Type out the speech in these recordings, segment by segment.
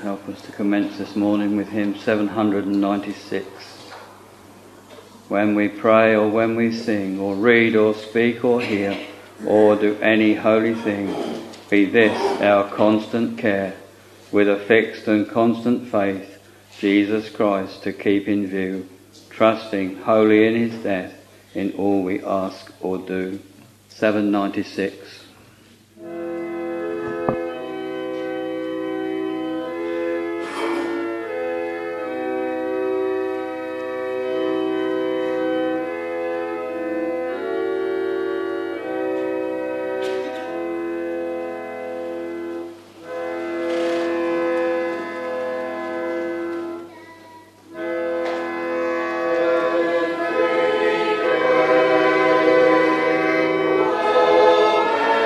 help us to commence this morning with hymn 796. When we pray or when we sing, or read or speak or hear, or do any holy thing, be this our constant care, with a fixed and constant faith, Jesus Christ to keep in view, trusting wholly in his death in all we ask or do. 796. Amen.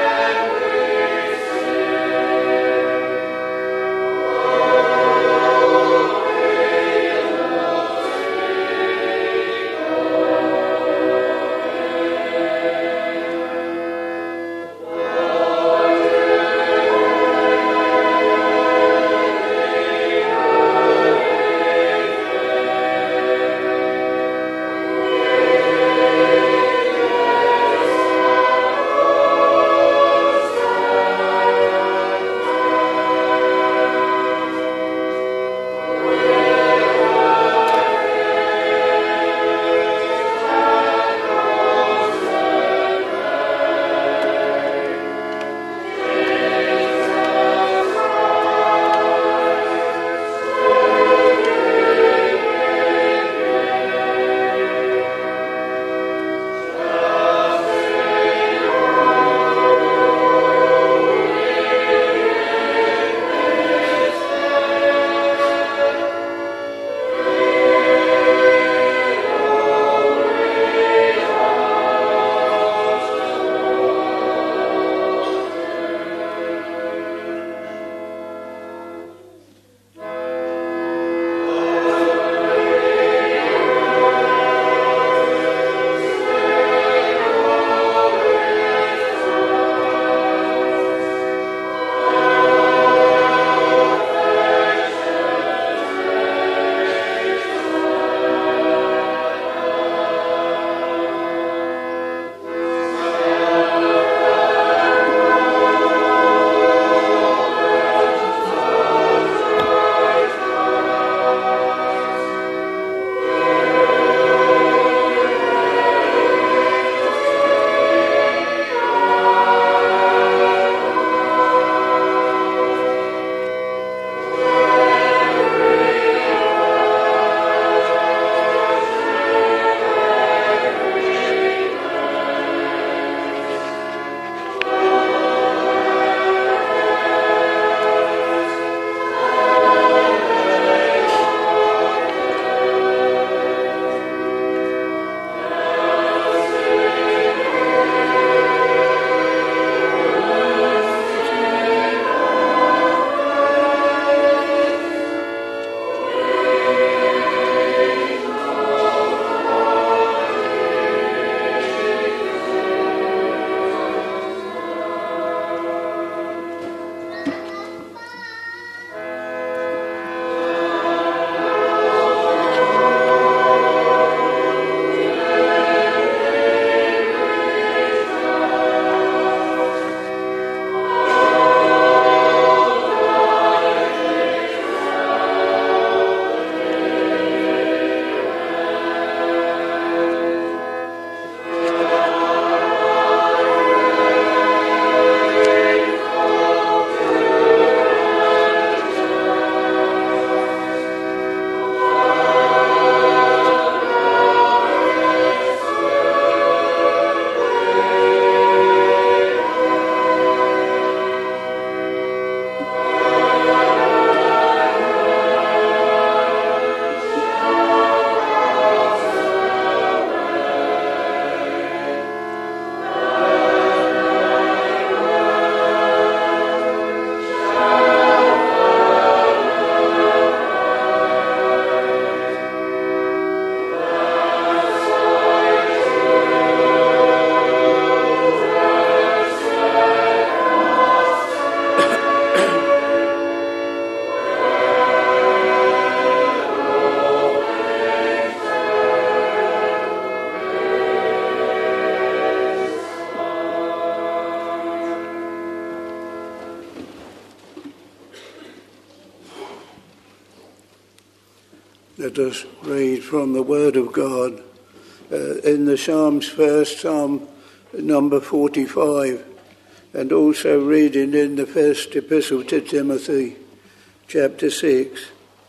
Let us read from the Word of God in the Psalms first, Psalm number 45, and also reading in the first epistle to Timothy, chapter 6.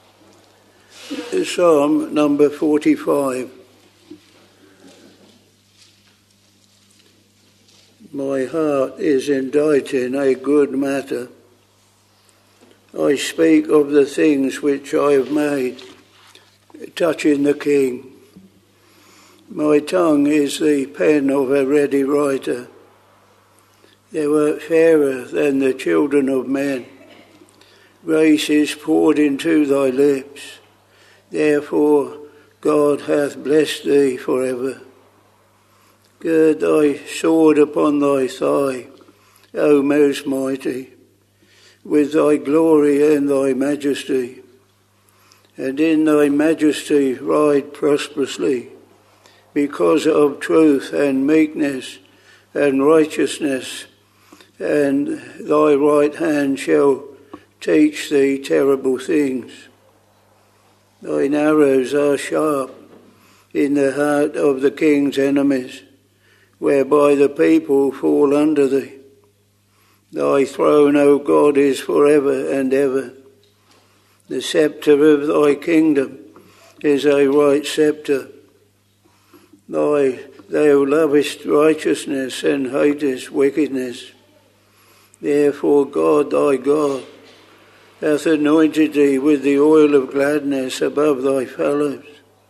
Psalm number 45. My heart is inditing a good matter. I speak of the things which I have made, touching the King. My tongue is the pen of a ready writer. Thou art fairer than the children of men. Grace is poured into thy lips. Therefore God hath blessed thee forever. Gird thy sword upon thy thigh, O most mighty, with thy glory and thy majesty. And in thy majesty ride prosperously, because of truth and meekness and righteousness, and thy right hand shall teach thee terrible things. Thine arrows are sharp in the heart of the king's enemies, whereby the people fall under thee. Thy throne, O God, is forever and ever. The sceptre of thy kingdom is a right sceptre. Thou lovest righteousness and hatest wickedness. Therefore God, thy God, hath anointed thee with the oil of gladness above thy fellows.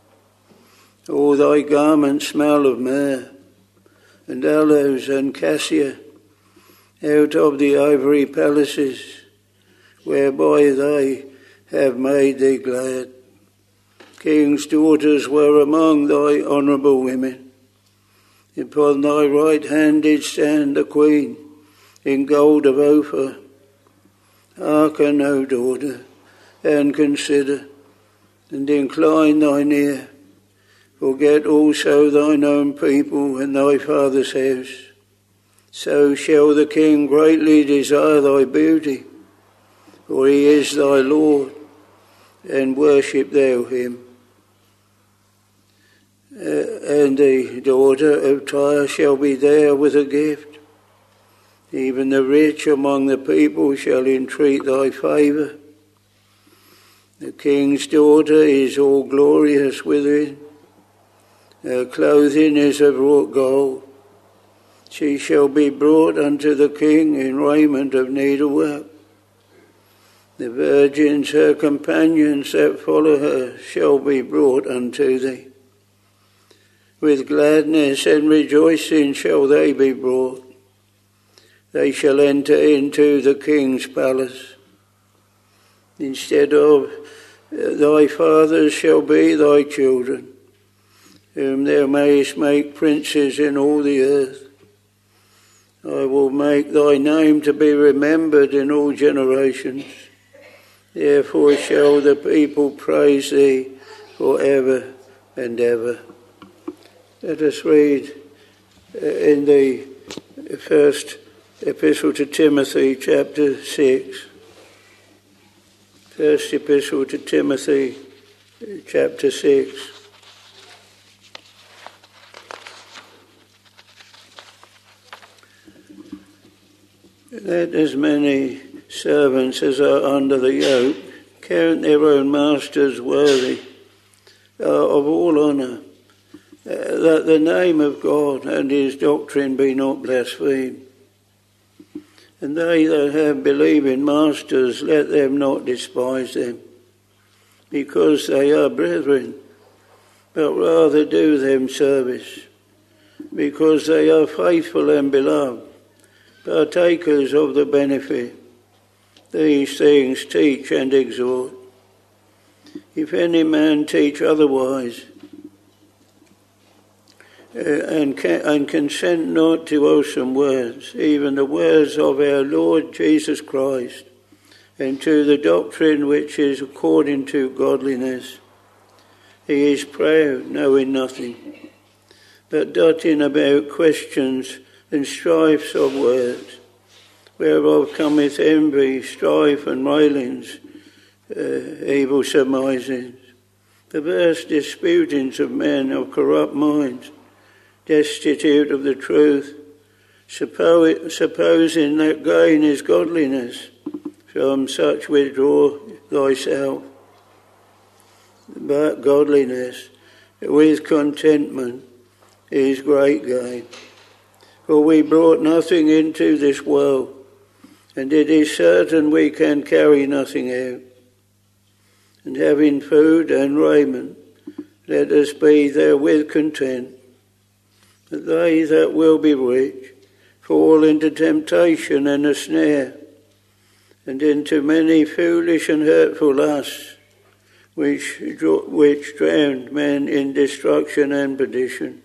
All thy garments smell of myrrh, and aloes and cassia, out of the ivory palaces, whereby they have made thee glad. King's daughters were among thy honourable women. Upon thy right hand did stand a queen, in gold of Ophir. Hearken, O daughter, and consider, and incline thine ear. Forget also thine own people and thy father's house. So shall the king greatly desire thy beauty, for he is thy Lord, and worship thou him. And the daughter of Tyre shall be there with a gift. Even the rich among the people shall entreat thy favour. The king's daughter is all glorious within. Her clothing is of wrought gold. She shall be brought unto the king in raiment of needlework. The virgins, her companions that follow her, shall be brought unto thee. With gladness and rejoicing shall they be brought. They shall enter into the king's palace. Instead of thy fathers shall be thy children, whom thou mayest make princes in all the earth. I will make thy name to be remembered in all generations. Therefore shall the people praise thee for ever and ever. Let us read in the first epistle to Timothy, chapter 6. First epistle to Timothy, chapter 6. Let as many servants as are under the yoke count their own masters worthy of all honour, that the name of God and his doctrine be not blasphemed. And they that have believing masters, let them not despise them, because they are brethren, but rather do them service, because they are faithful and beloved, partakers of the benefit. These things teach and exhort. If any man teach otherwise, and consent not to wholesome words, even the words of our Lord Jesus Christ, and to the doctrine which is according to godliness, he is proud, knowing nothing, but dotting about questions and strifes of words, whereof cometh envy, strife, and railings, evil surmisings. perverse disputings of men of corrupt minds, destitute of the truth, supposing that gain is godliness. From such withdraw thyself. But godliness with contentment is great gain. For we brought nothing into this world, and it is certain we can carry nothing out. And having food and raiment, let us be therewith content. But they that will be rich fall into temptation and a snare, and into many foolish and hurtful lusts, which drown men in destruction and perdition.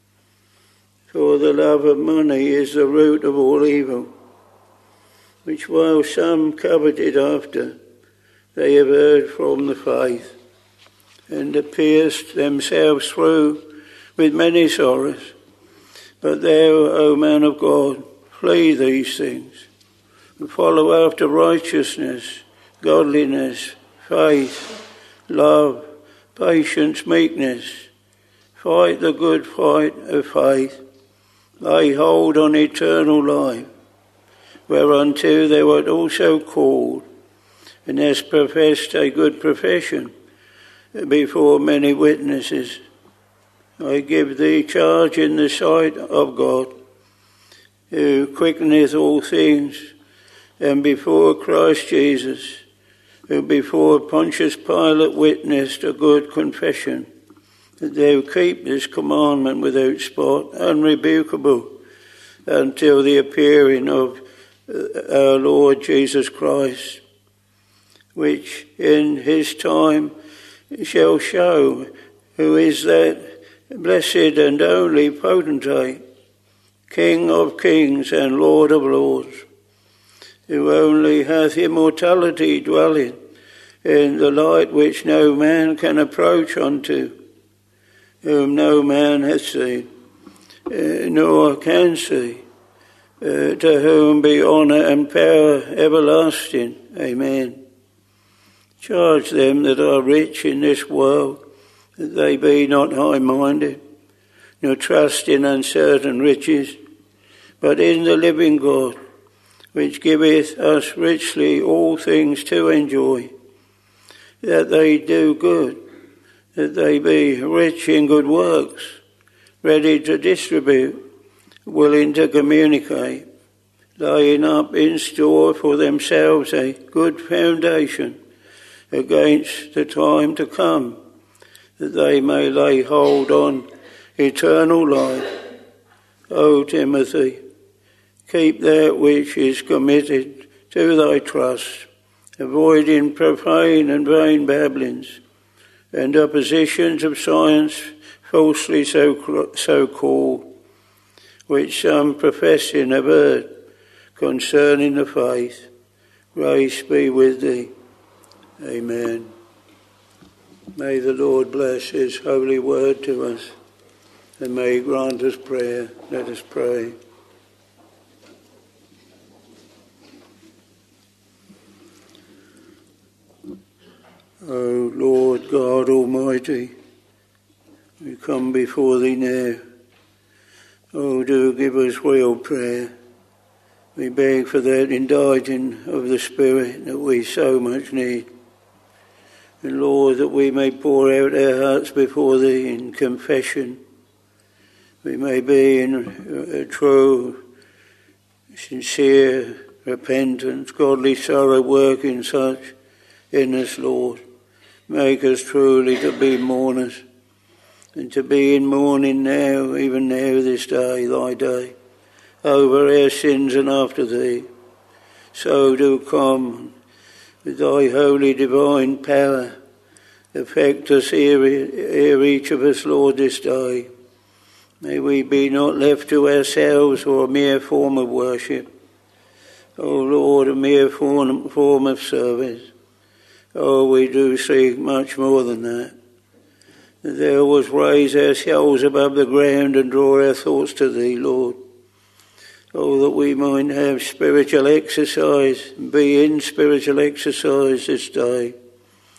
For the love of money is the root of all evil, which while some coveted after, they have erred from the faith, and have pierced themselves through with many sorrows. But thou, O man of God, flee these things, and follow after righteousness, godliness, faith, love, patience, meekness. Fight the good fight of faith. Lay hold on eternal life, whereunto thou art also called, and hast professed a good profession before many witnesses. I give thee charge in the sight of God, who quickeneth all things, and before Christ Jesus, who before Pontius Pilate witnessed a good confession, that thou keep this commandment without spot, unrebukable, until the appearing of our Lord Jesus Christ, which in his time shall show who is that blessed and only potentate, King of kings and Lord of lords, who only hath immortality dwelling in the light which no man can approach unto, whom no man hath seen, nor can see, to whom be honour and power everlasting. Amen. Charge them that are rich in this world, that they be not high-minded, nor trust in uncertain riches, but in the living God, which giveth us richly all things to enjoy, that they do good, that they be rich in good works, ready to distribute, willing to communicate, laying up in store for themselves a good foundation against the time to come, that they may lay hold on eternal life. O Timothy, keep that which is committed to thy trust, avoiding profane and vain babblings, and oppositions of science falsely so called, which some professing have heard concerning the faith. Grace be with thee. Amen. May the Lord bless his holy word to us, and may he grant us prayer. Let us pray. O Lord God Almighty, we come before thee now. Oh, do give us real prayer. We beg for that indulging of the Spirit that we so much need. And Lord, that we may pour out our hearts before thee in confession. We may be in a true, sincere repentance, godly sorrow working such in us, Lord. Make us truly to be mourners, and to be in mourning now, even now this day, thy day, over our sins and after thee. So do come with thy holy divine power. Affect us here each of us, Lord, this day. May we be not left to ourselves or a mere form of worship. O Lord, a mere form of service. Oh, we do seek much more than that. That thou wouldst raise ourselves above the ground and draw our thoughts to thee, Lord. Oh, that we might have spiritual exercise, be in spiritual exercise this day.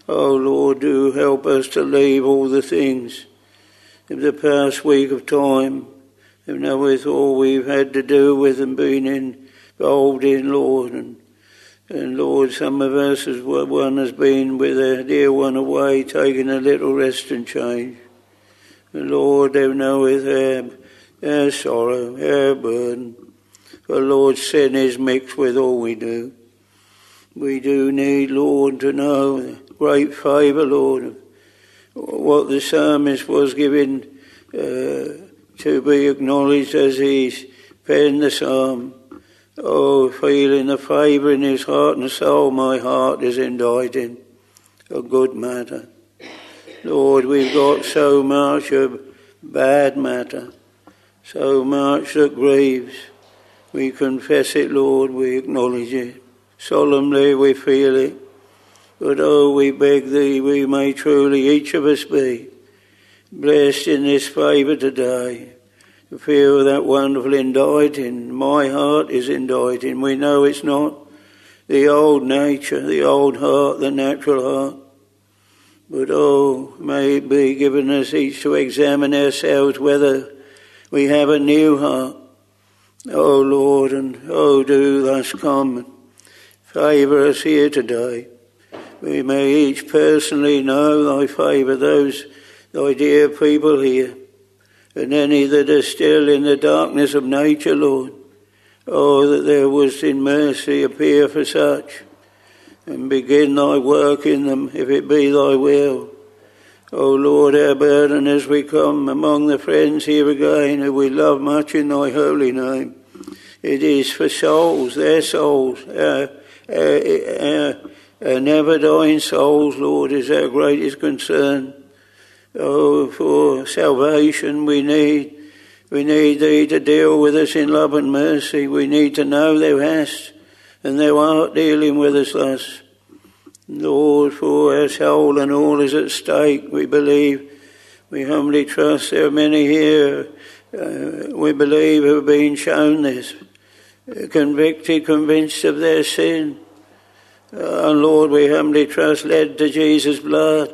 Oh Lord, do help us to leave all the things of the past week of time, and with all we've had to do with and been involved in, Lord. And Lord, some of us, as one has been with a dear one away, taking a little rest and change. And Lord, thou knowest our sorrow, our burden. For Lord, sin is mixed with all we do. We do need, Lord, to know the great favour, Lord, of what the psalmist was given to be acknowledged as he penned the psalm. Oh, feeling the favour in his heart and soul, my heart is inditing a good matter. Lord, we've got so much of bad matter, so much that grieves. We confess it, Lord, we acknowledge it. Solemnly we feel it. But oh, we beg thee, we may truly each of us be blessed in this favour today, to feel that wonderful inditing. My heart is inditing. We know it's not the old nature, the old heart, the natural heart. But oh, may it be given us each to examine ourselves whether we have a new heart. Oh Lord, and oh, do thus come and favour us here today. We may each personally know thy favour, those thy dear people here, and any that are still in the darkness of nature, Lord. Oh, that thou wouldst in mercy appear for such, and begin thy work in them, if it be thy will. O Lord, our burden as we come among the friends here again, who we love much in thy holy name, it is for souls, their souls, our never-dying souls, Lord, is our greatest concern. Oh, for salvation we need thee to deal with us in love and mercy. We need to know thou hast, and thou art dealing with us thus. Lord, for our soul and all is at stake, we believe, we humbly trust there are many here, we believe, who have been shown this, convicted, convinced of their sin. And Lord, we humbly trust, led to Jesus' blood.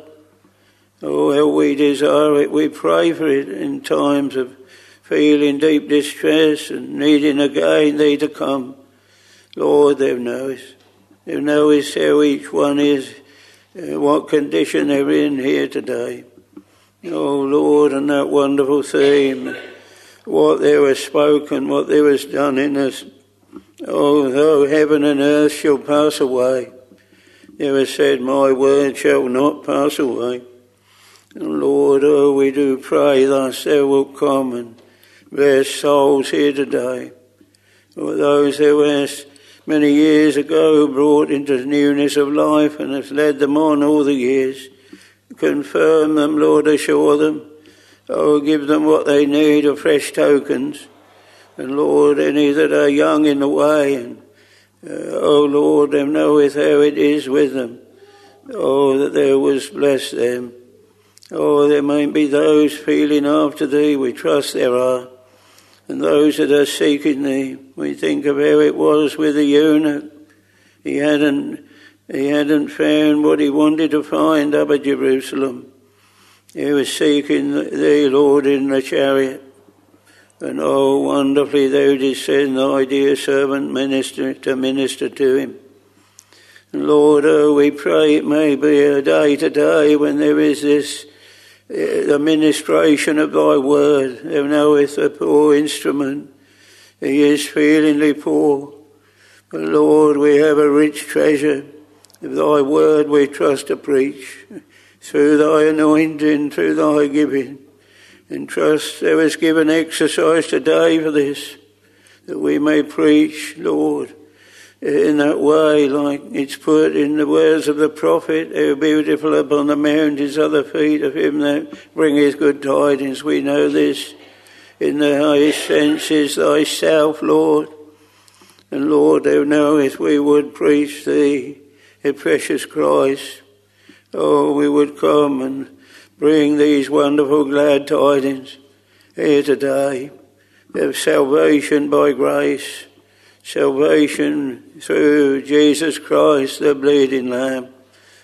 Oh, how we desire it. We pray for it in times of feeling deep distress and needing again thee to come. Lord, thou knowest. Thou knowest how each one is, what condition they're in here today. Oh, Lord, and that wonderful theme, what thou hast spoken, what thou hast done in us. Oh, though heaven and earth shall pass away, thou hast said, my word shall not pass away. And Lord, oh, we do pray thus thou wilt come and bless souls here today. For those thou hast many years ago brought into newness of life and hast led them on all the years. Confirm them, Lord, assure them. Oh, give them what they need of fresh tokens. And Lord, any that are young in the way, and oh Lord, thou knowest how it is with them. Oh, that thou wouldst bless them. Oh, there may be those feeling after thee, we trust there are. And those that are seeking thee, we think of how it was with the eunuch. He hadn't found what he wanted to find up at Jerusalem. He was seeking thee, Lord, in the chariot. And oh, wonderfully thou didst send thy dear servant to minister to him. And Lord, oh, we pray it may be a day today when there is this, the ministration of thy word. Thou knowest the poor instrument. He is feelingly poor. But Lord, we have a rich treasure of thy word we trust to preach. Through thy anointing, through thy giving. And trust thou hast given exercise today for this, that we may preach, Lord, in that way, like it's put in the words of the prophet, how beautiful upon the mountains are the feet of him that bringeth good tidings. We know this in the highest sense is thyself, Lord. And Lord, thou knowest we would preach thee, a precious Christ. Oh, we would come and bring these wonderful glad tidings here today of salvation by grace, salvation through Jesus Christ, the bleeding Lamb.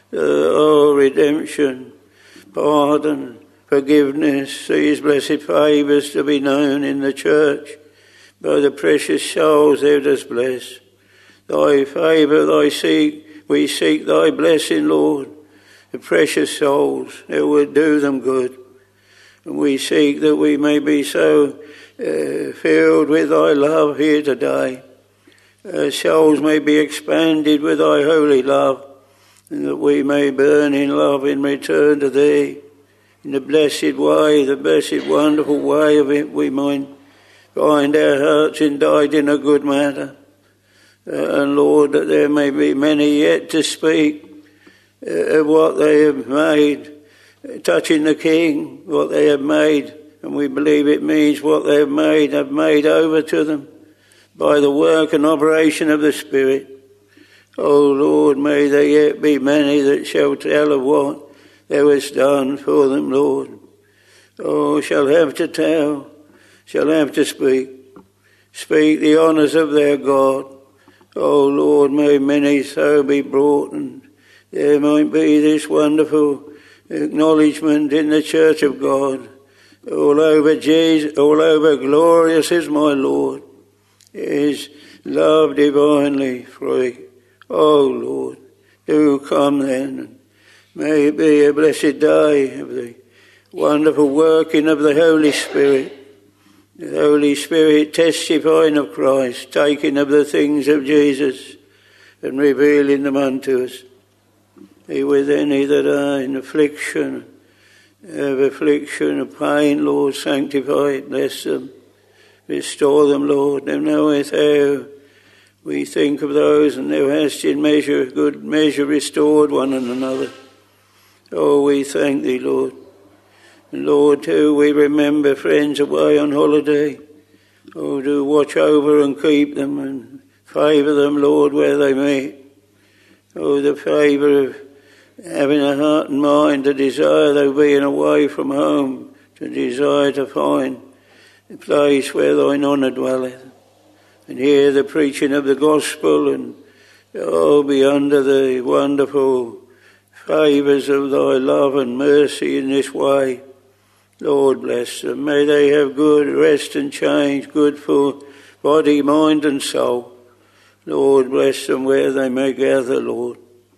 redemption, pardon, forgiveness, these blessed favours to be known in the church by the precious souls thou dost bless. Thy favour, we seek thy blessing, Lord. The precious souls, thou would do them good. And we seek that we may be so filled with thy love here today. Our souls may be expanded with thy holy love, and that we may burn in love in return to thee. In the blessed way, the blessed wonderful way of it, we might find our hearts indite in a good matter. And Lord, that there may be many yet to speak of what they have made, touching the King, what they have made, and we believe it means what they have made over to them by the work and operation of the Spirit. O Lord, may there yet be many that shall tell of what thou hast done for them, Lord. Oh, shall have to tell, shall have to speak the honours of their God. O Lord, may many so be brought, and there might be this wonderful acknowledgement in the church of God. All over Jesus, all over glorious is my Lord, His love divinely free. O Lord, do come then, and may it be a blessed day of the wonderful working of the Holy Spirit. The Holy Spirit testifying of Christ, taking of the things of Jesus and revealing them unto us. Be with any that are in affliction, of pain, Lord, sanctify it, bless them, restore them, Lord. Thou knowest how we think of those, and thou hast in good measure restored one and another. Oh, we thank thee, Lord. And Lord, too, we remember friends away on holiday. Oh, do watch over and keep them and favour them, Lord, where they meet. Oh, the favour of having a heart and mind to desire, though being away from home, to desire to find a place where thine honour dwelleth, and hear the preaching of the gospel, and be under the wonderful favours of thy love and mercy in this way. Lord, bless them. May they have good rest and change, good for body, mind and soul. Lord, bless them where they may gather, Lord.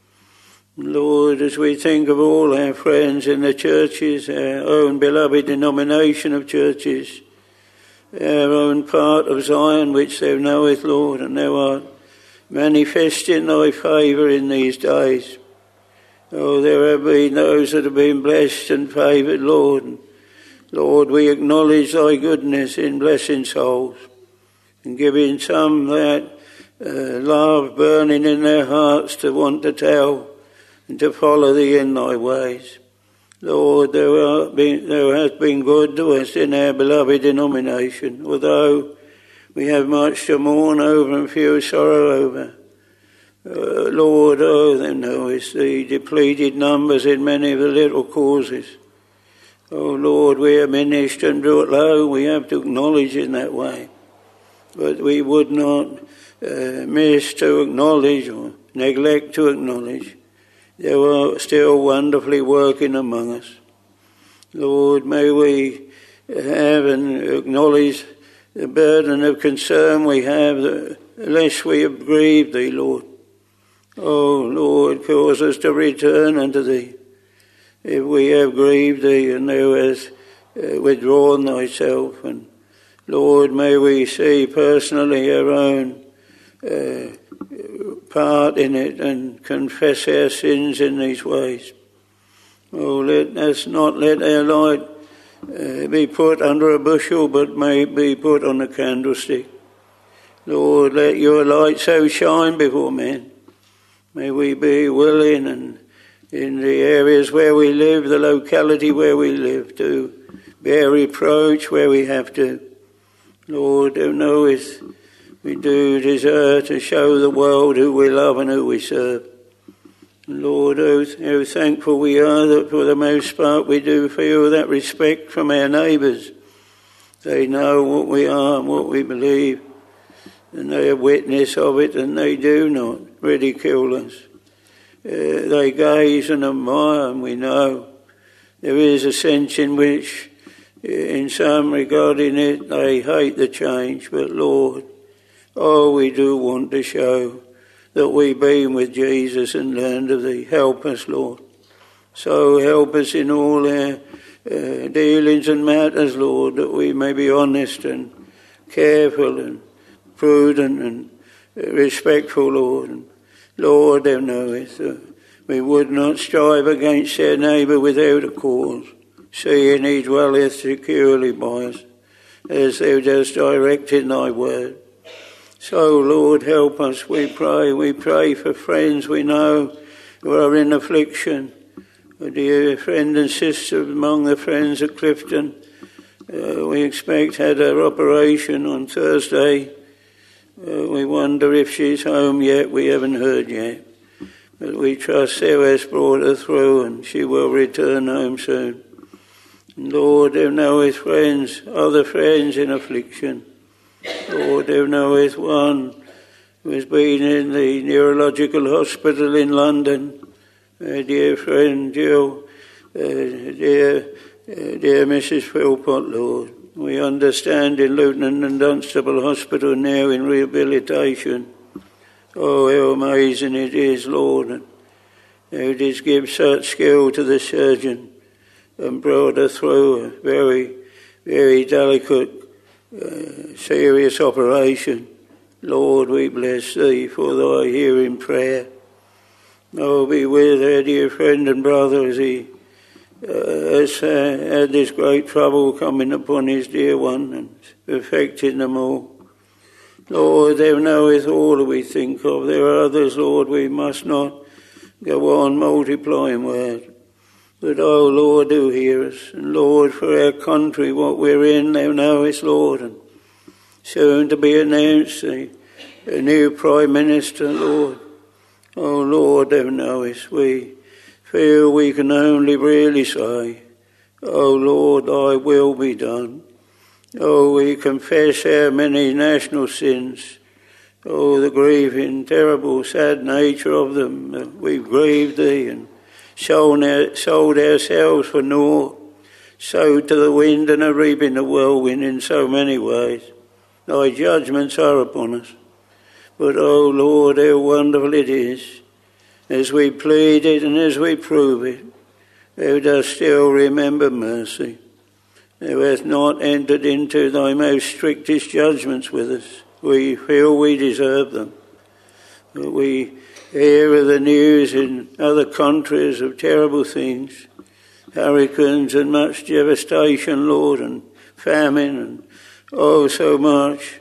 Lord, as we think of all our friends in the churches, our own beloved denomination of churches, our own part of Zion which thou knowest, Lord, and thou art manifesting thy favour in these days. Oh, there have been those that have been blessed and favoured, Lord. Lord, we acknowledge thy goodness in blessing souls and giving some that love burning in their hearts to want to tell and to follow thee in thy ways. Lord, thou hast been good to us in our beloved denomination, although we have much to mourn over and feel sorrow over. Lord, thou knowest the depleted numbers in many of the little causes. Oh Lord, we are diminished and brought low, we have to acknowledge in that way. But we would not miss to acknowledge or neglect to acknowledge. Thou art still wonderfully working among us. Lord, may we have and acknowledge the burden of concern we have, lest we have grieved thee, Lord. Oh Lord, cause us to return unto thee. If we have grieved thee and thou hast withdrawn thyself, and Lord, may we see personally our own part in it and confess our sins in these ways. Oh, let us not let our light be put under a bushel, but may be put on a candlestick. Lord, let your light so shine before men. May we be willing, and in the areas where we live, the locality where we live, to bear reproach where we have to. Lord, thou knowest we do desire to show the world who we love and who we serve. Lord, how thankful we are that for the most part we do feel that respect from our neighbours. They know what we are and what we believe, and they have witness of it, and they do not ridicule us. they gaze and admire, and we know there is a sense in which, in some regarding it, they hate the change. But Lord, we do want to show that we've been with Jesus and learned of Thee. Help us, Lord. So help us in all our dealings and matters, Lord, that we may be honest and careful and prudent and respectful, Lord. And Lord, Thou knowest we would not strive against our neighbour without a cause, seeing he dwelleth securely by us, as Thou dost direct in Thy word. So, Lord, help us, we pray. We pray for friends we know who are in affliction. A dear friend and sister among the friends at Clifton, we expect had her operation on Thursday. We wonder if she's home yet. We haven't heard yet. But we trust Thou hast brought her through and she will return home soon. And Lord, Thou knowest friends, other friends in affliction. Lord, Thou knowest one who has been in the neurological hospital in London. Dear friend Jill, dear Mrs. Philpott, Lord. We understand in Luton and Dunstable Hospital now in rehabilitation. Oh, how amazing it is, Lord. And Thou didst give such skill to the surgeon and brought her through a very, very delicate, serious operation. Lord, we bless Thee for Thy hearing prayer. Oh, be with our dear friend and brother as he has had this great trouble coming upon his dear one and affecting them all. Lord, Thou knowest all that we think of. There are others, Lord, we must not go on multiplying words. But, oh, Lord, do hear us. And, Lord, for our country, what we're in, Thou knowest, Lord, and soon to be announced a new Prime Minister, Lord. Oh, Lord, Thou knowest, we feel we can only really say, oh, Lord, Thy will be done. Oh, we confess our many national sins. Oh, the grieving, terrible, sad nature of them. We've grieved Thee and sold ourselves for naught, sowed to the wind and are reaping the whirlwind in so many ways. Thy judgments are upon us. But, oh, Lord, how wonderful it is, as we plead it and as we prove it, Thou dost still remember mercy. Thou hast not entered into Thy most strictest judgments with us. We feel we deserve them. But we hear of the news in other countries of terrible things, hurricanes and much devastation, Lord, and famine, and oh, so much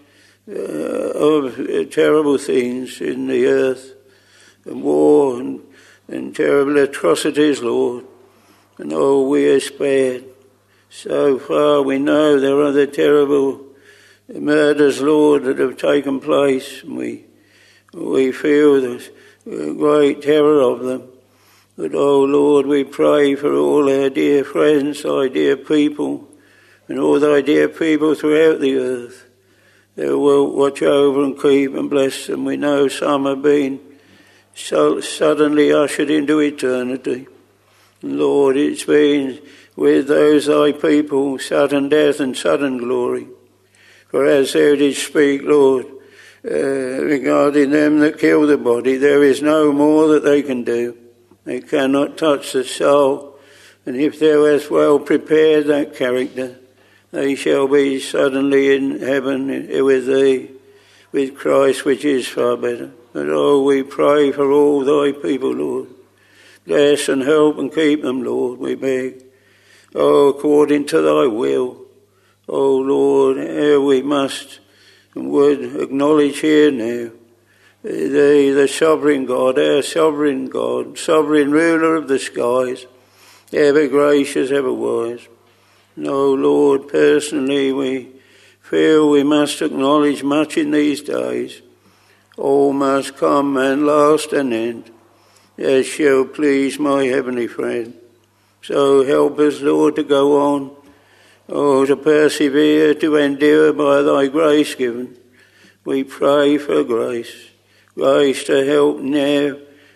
of terrible things in the earth, and war and terrible atrocities, Lord. And oh, we are spared. So far we know there are the terrible murders, Lord, that have taken place, and we feel the great terror of them. But oh, Lord, we pray for all our dear friends, Thy dear people, and all Thy dear people throughout the earth. Thou wilt watch over and keep and bless them. We know some have been so suddenly ushered into eternity. And Lord, it's been with those Thy people, sudden death and sudden glory. For as Thou didst speak, Lord, regarding them that kill the body, there is no more that they can do. They cannot touch the soul. And if Thou hast well prepared that character, they shall be suddenly in heaven with Thee, with Christ, which is far better. But oh, we pray for all Thy people, Lord. Bless and help and keep them, Lord, we beg. Oh, according to Thy will. Oh, Lord, how we must and would acknowledge here now Thee, the sovereign God, our sovereign God, sovereign ruler of the skies, ever gracious, ever wise. No, Lord, personally we feel we must acknowledge much in these days. All must come and last and end, as shall please my heavenly friend. So help us, Lord, to go on, oh, to persevere, to endure by Thy grace given. We pray for grace to help now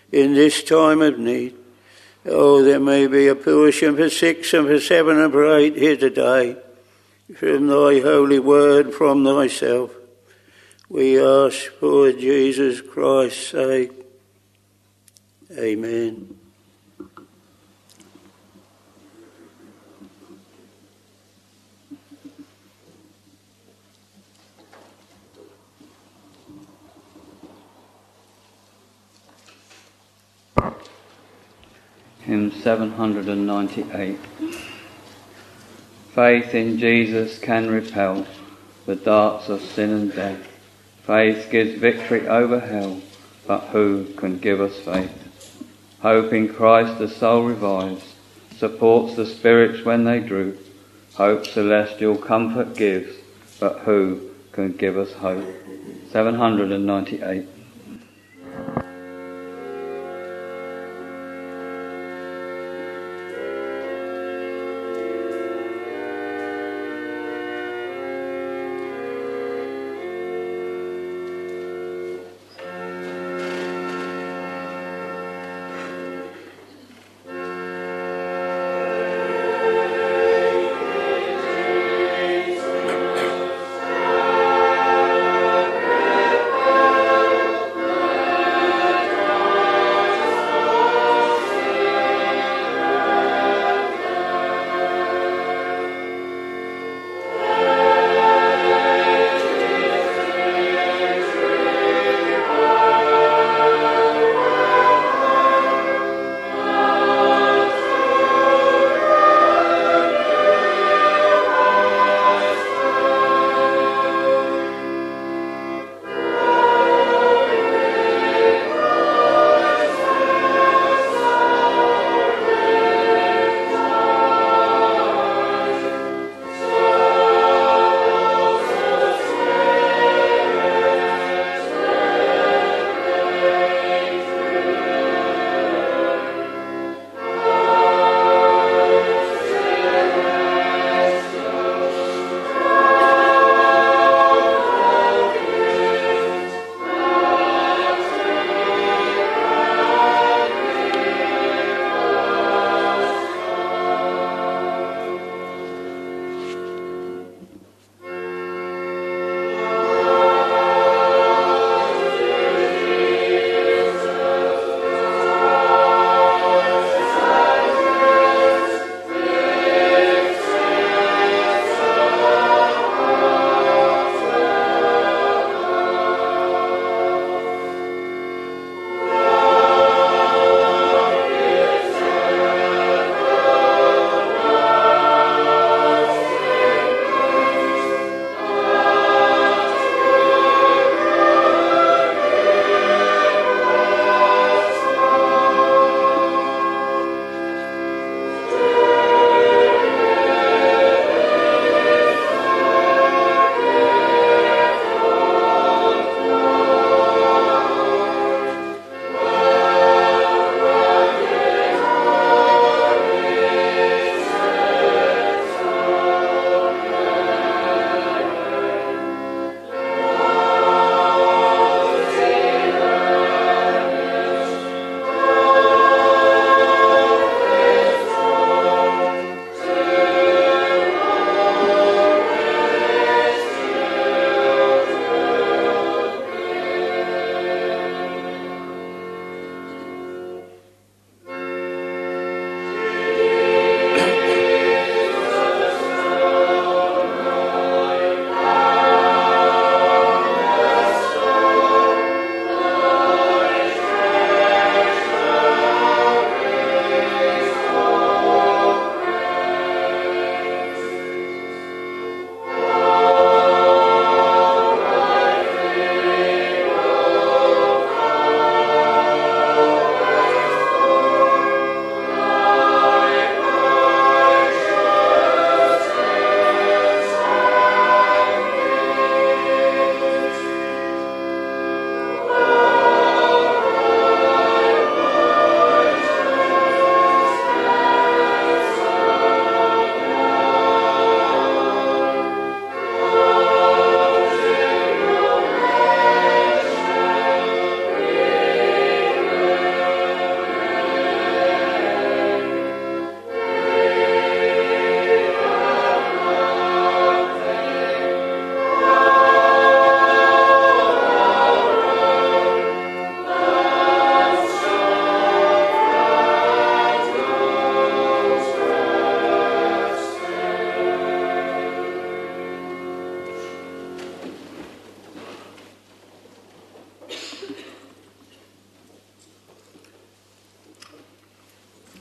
in this time of need. Oh, there may be a portion for 6 and for 7 and for 8 here today, from thy holy word, from thyself. We ask for Jesus Christ's sake. Amen. Hymn 798. Faith in Jesus can repel the darts of sin and death. Faith gives victory over hell, but who can give us faith? Hope in Christ the soul revives, supports the spirits when they droop. Hope celestial comfort gives, but who can give us hope? 798.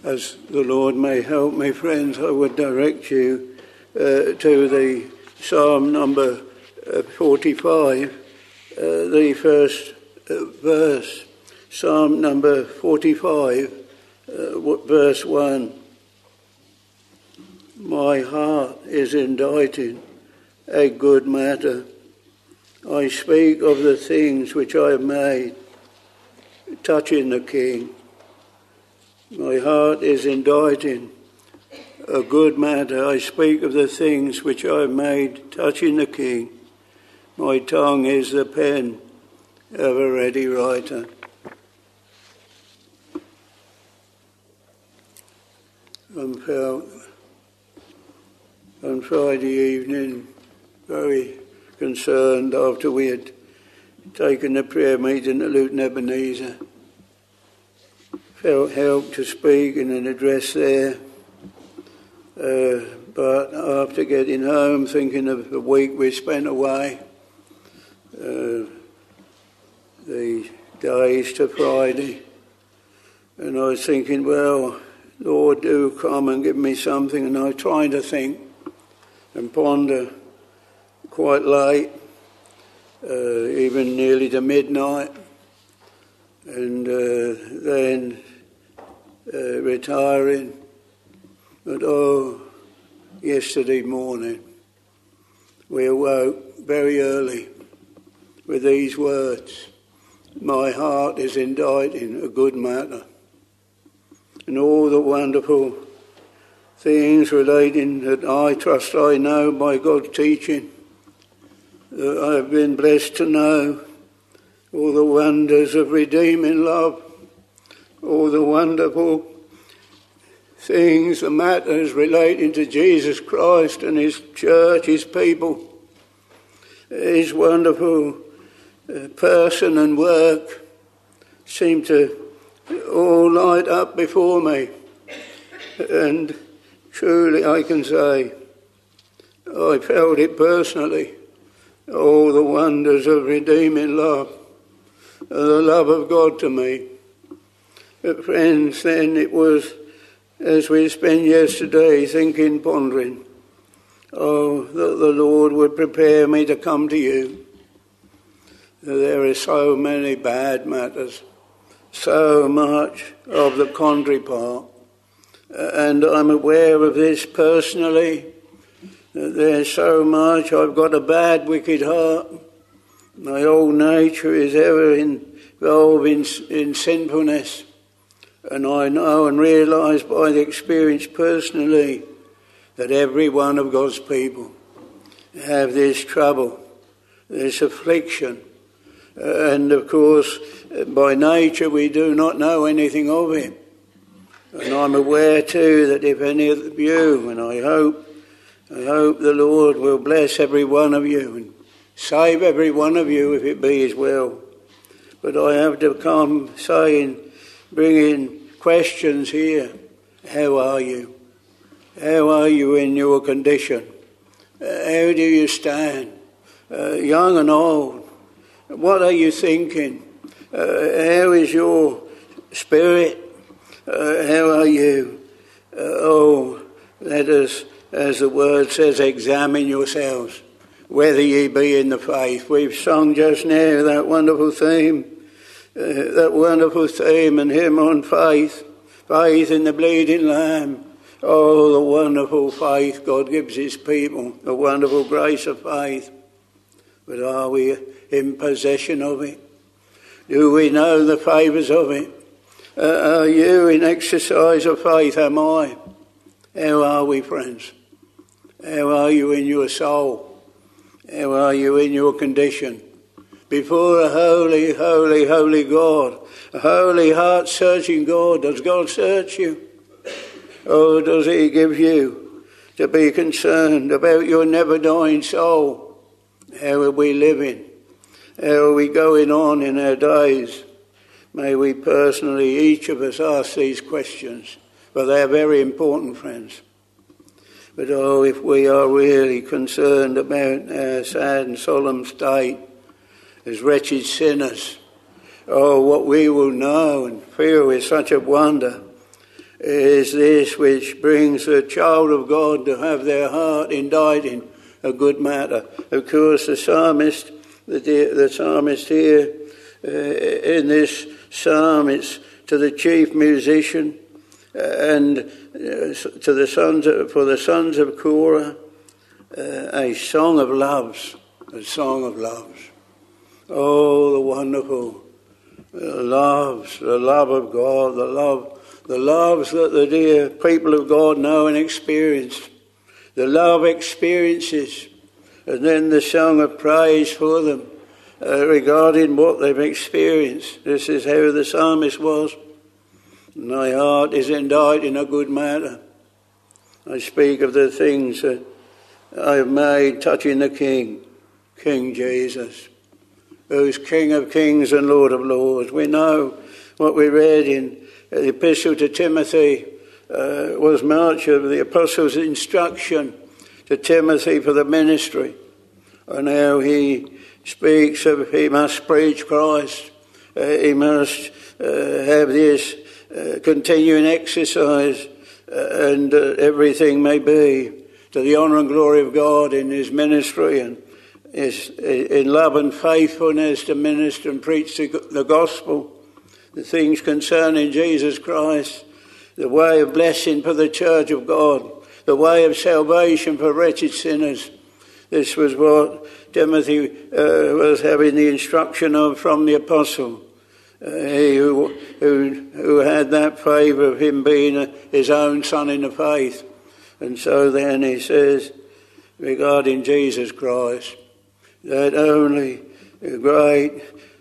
As the Lord may help me, friends, I would direct you to the Psalm number 45, the first verse. Psalm number 45, verse 1. My heart is inditing a good matter. I speak of the things which I have made, touching the King. My heart is inditing a good matter. I speak of the things which I have made, touching the King. My tongue is the pen of a ready writer. I felt on Friday evening very concerned after we had taken the prayer meeting at Luton Ebenezer. Felt helped to speak in an address there, but after getting home, thinking of the week we spent away, the days to Friday, and I was thinking, well, Lord, do come and give me something, and I was trying to think and ponder quite late, even nearly to midnight, and then retiring. But yesterday morning we awoke very early with these words, my heart is inditing a good matter. And all the wonderful things relating that I trust I know by God's teaching, that I have been blessed to know, all the wonders of redeeming love, all the wonderful things, the matters relating to Jesus Christ and his church, his people, his wonderful person and work seem to all light up before me. And truly I can say, I felt it personally, all the wonders of redeeming love, the love of God to me. But friends, then it was, as we spent yesterday thinking, pondering, that the Lord would prepare me to come to you. There are so many bad matters, so much of the contrary part, and I'm aware of this personally, that there's so much. I've got a bad, wicked heart. My whole nature is ever involved in sinfulness. And I know and realise by the experience personally that every one of God's people have this trouble, this affliction. And of course, by nature we do not know anything of it. And I'm aware too that if any of you, and I hope the Lord will bless every one of you and save every one of you if it be his will. But I have to come saying, bringing questions here. How are you? How are you in your condition? How do you stand? Young and old. What are you thinking? How is your spirit? How are you? Let us, as the word says, examine yourselves, whether ye be in the faith. We've sung just now that wonderful theme and hymn on faith, faith in the bleeding Lamb. Oh, the wonderful faith God gives his people, the wonderful grace of faith. But are we in possession of it? Do we know the favours of it? Are you in exercise of faith? Am I? How are we, friends? How are you in your soul? How are you in your condition? Before a holy, holy, holy God, a holy heart-searching God, does God search you? Or does he give you to be concerned about your never-dying soul? How are we living? How are we going on in our days? May we personally, each of us, ask these questions, for they are very important, friends. But if we are really concerned about our sad and solemn state as wretched sinners, what we will know and feel is such a wonder is this which brings the child of God to have their heart inditing a good matter. Of course, the psalmist here in this psalm, it's to the chief musician and to the sons of Korah, a song of loves, a song of loves. Oh, the wonderful loves, the love of God, the loves that the dear people of God know and experience, the love experiences, and then the song of praise for them regarding what they've experienced. This is how the psalmist was. My heart is inditing a good matter. I speak of the things that I have made touching the King, King Jesus, who's King of kings and Lord of lords. We know what we read in the epistle to Timothy was much of the apostle's instruction to Timothy for the ministry, and how he speaks of he must preach Christ, he must have this continuing exercise, and everything may be to the honour and glory of God in his ministry, and is in love and faithfulness to minister and preach the gospel, the things concerning Jesus Christ, the way of blessing for the church of God, the way of salvation for wretched sinners. This was what Timothy was having the instruction of from the apostle. He who had that favour of him being his own son in the faith. And so then he says, regarding Jesus Christ, that only great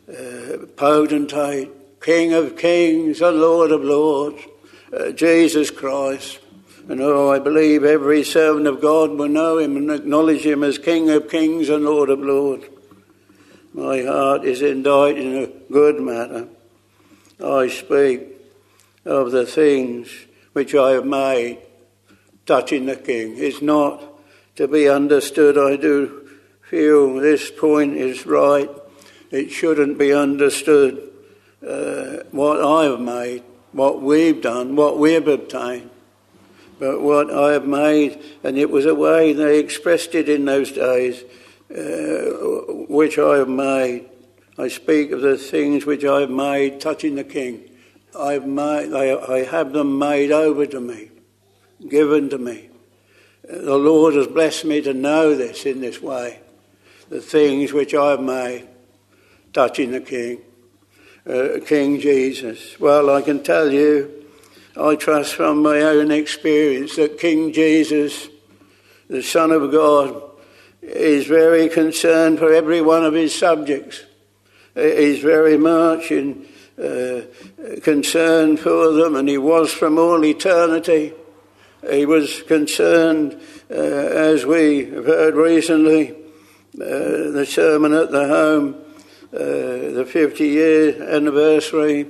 potentate, King of kings and Lord of lords, Jesus Christ. And I believe every servant of God will know him and acknowledge him as King of kings and Lord of lords. My heart is indited in a good matter. I speak of the things which I have made touching the King. It's not to be understood. I do feel this point is right. It shouldn't be understood what I have made, what we've done, what we've obtained. But what I have made, and it was a way they expressed it in those days, which I have made. I speak of the things which I have made touching the King. I have them made over to me, given to me. The Lord has blessed me to know this in this way. The things which I have made touching the King, King Jesus. Well, I can tell you, I trust from my own experience that King Jesus, the Son of God, is very concerned for every one of his subjects. He's very much concerned for them, and he was from all eternity. He was concerned, as we have heard recently, the sermon at the home, the 50-year anniversary.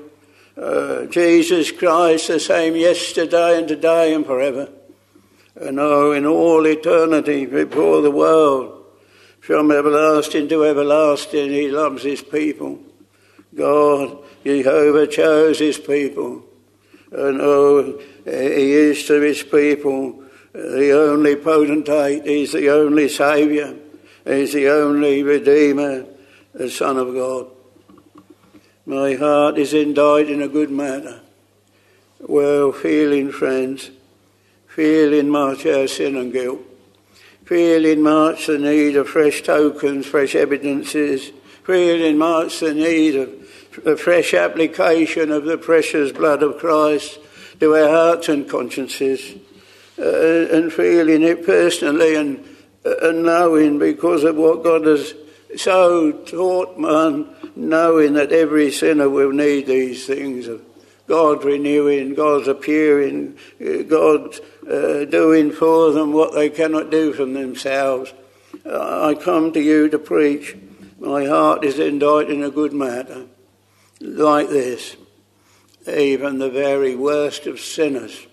Jesus Christ, the same yesterday and today and forever. And in all eternity before the world, from everlasting to everlasting, he loves his people. God, Jehovah chose his people. And he is to his people the only potentate. He's the only Saviour. He's the only Redeemer, the Son of God. My heart is indited in a good matter. Well, feeling, friends, feeling much our sin and guilt, feeling much the need of fresh tokens, fresh evidences, feeling much the need of a fresh application of the precious blood of Christ to our hearts and consciences, and feeling it personally and knowing because of what God has so taught man, knowing that every sinner will need these things of God renewing, God's appearing, God doing for them what they cannot do from themselves. I come to you to preach. My heart is indited in a good matter. Like this, even the very worst of sinners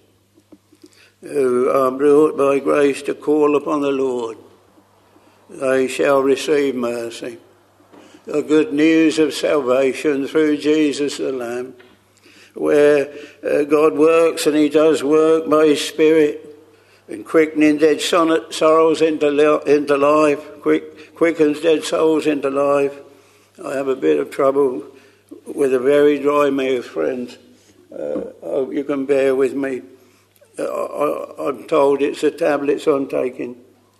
who are brought by grace to call upon the Lord, they shall receive mercy. The good news of salvation through Jesus the Lamb. where God works, and he does work by his Spirit, and quickening dead sorrows into life, quickens dead souls into life. I have a bit of trouble with a very dry mouth, friends. Hope you can bear with me. I'm told it's the tablets I'm taking.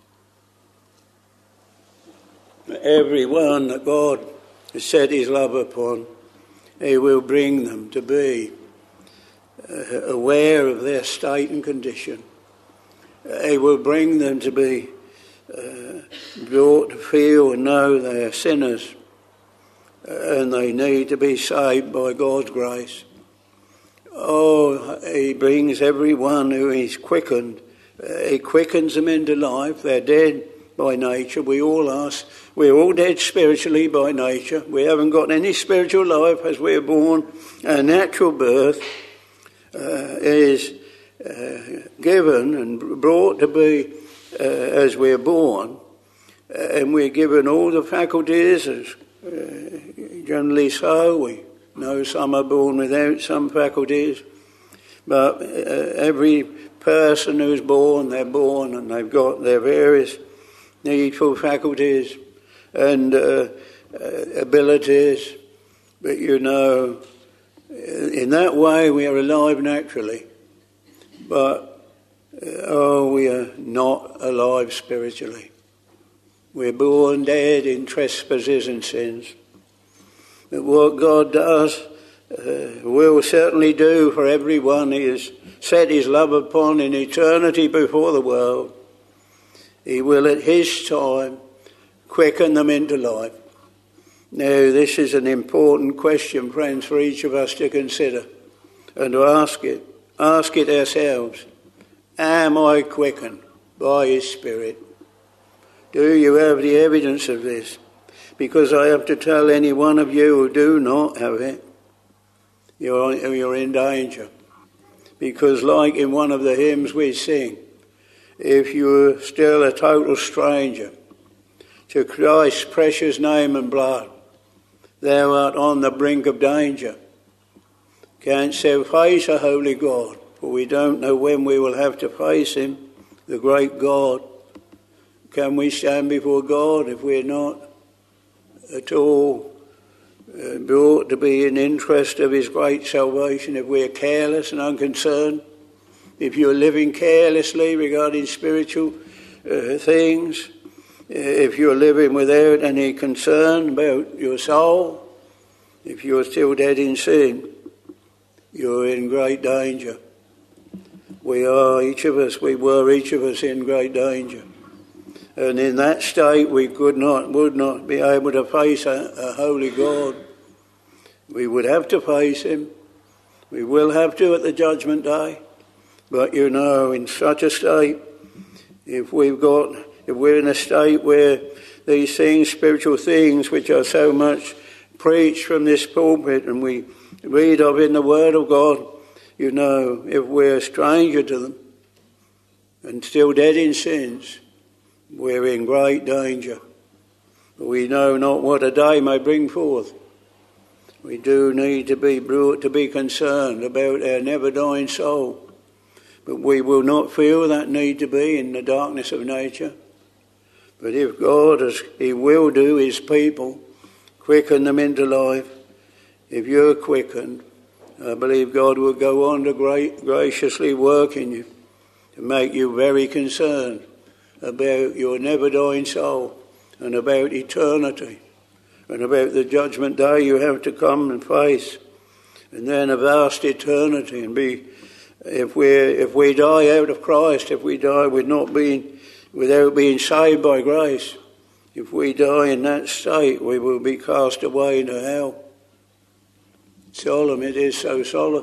Everyone that God has set his love upon, he will bring them to be aware of their state and condition. He will bring them to be brought to feel and know they are sinners, and they need to be saved by God's grace. Oh, he brings everyone who is quickened. He quickens them into life. They're dead by nature. We all are. We're all dead spiritually by nature. We haven't got any spiritual life as we're born. Our natural birth is given and brought to be as we're born. And we're given all the faculties, as generally so. We know some are born without some faculties. But every person who's born, they're born and they've got their various needful faculties and abilities. But in that way we are alive naturally. But, we are not alive spiritually. We're born dead in trespasses and sins. But what God does, will certainly do for everyone he has set his love upon in eternity before the world. He will at his time quicken them into life. Now, this is an important question, friends, for each of us to consider and to ask it. Ask it ourselves. Am I quickened by his Spirit? Do you have the evidence of this? Because I have to tell any one of you who do not have it, you're in danger. Because like in one of the hymns we sing, if you're still a total stranger to Christ's precious name and blood, thou art on the brink of danger. Canst thou face a holy God? For we don't know when we will have to face him, the great God. Can we stand before God if we're not at all brought to be in interest of his great salvation, if we're careless and unconcerned, if you're living carelessly regarding spiritual things, if you're living without any concern about your soul, if you're still dead in sin, you're in great danger. We were each of us in great danger. And in that state we would not be able to face a holy God. We would have to face him. We will have to at the judgment day. But in such a state, if we're in a state where these things, spiritual things, which are so much preached from this pulpit and we read of in the Word of God, if we're a stranger to them and still dead in sins, we're in great danger. We know not what a day may bring forth. We do need to be brought to be concerned about our never-dying soul. But we will not feel that need to be in the darkness of nature. But if God, as he will do his people, quicken them into life, if you're quickened, I believe God will go on to graciously work in you, to make you very concerned about your never-dying soul and about eternity and about the judgment day you have to come and face, and then a vast eternity. And if we die out of Christ, if we die without being saved by grace, if we die in that state, we will be cast away into hell. Solemn, it is so solemn.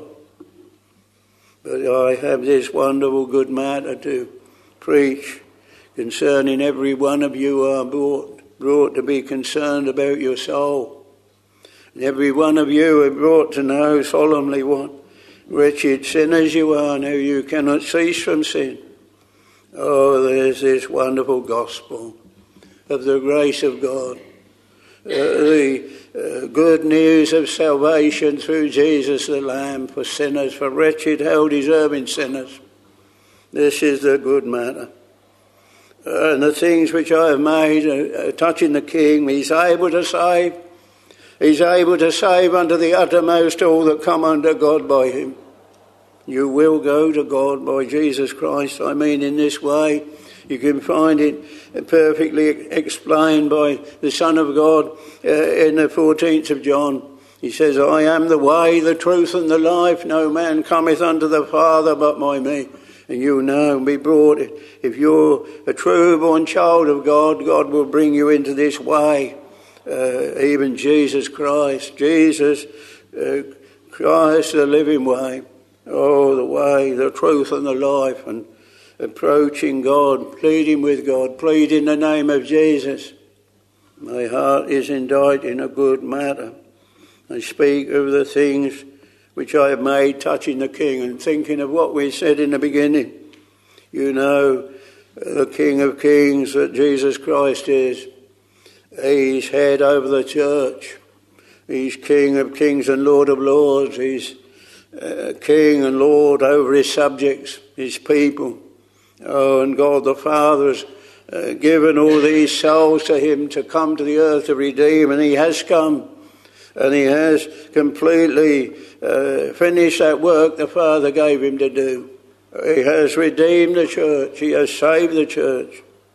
But I have this wonderful good matter to preach concerning every one of you are brought to be concerned about your soul. And every one of you are brought to know solemnly what wretched sinners you are, and how you cannot cease from sin. Oh, there's this wonderful gospel of the grace of God. the good news of salvation through Jesus the Lamb for sinners, for wretched, hell-deserving sinners. This is the good matter. And the things which I have made touching the King, he's able to save. He's able to save unto the uttermost all that come unto God by him. You will go to God by Jesus Christ. I mean, in this way, you can find it perfectly explained by the Son of God in the 14th of John. He says, I am the way, the truth and the life. No man cometh unto the Father but by me. And you know and be brought. If you're a true-born child of God, God will bring you into this way. Even Jesus Christ. Jesus Christ, the living way. Oh, the way, the truth and the life. And approaching God, pleading with God, pleading the name of Jesus. My heart is inditing a good matter. I speak of the things which I have made touching the King, and thinking of what we said in the beginning. You know, the King of Kings that Jesus Christ is. He's head over the church. He's King of Kings and Lord of Lords. He's King and Lord over his subjects, his people. Oh, and God the Father has given all these souls to him to come to the earth to redeem, and he has come. And he has completely finished that work the Father gave him to do. He has redeemed the church. He has saved the church.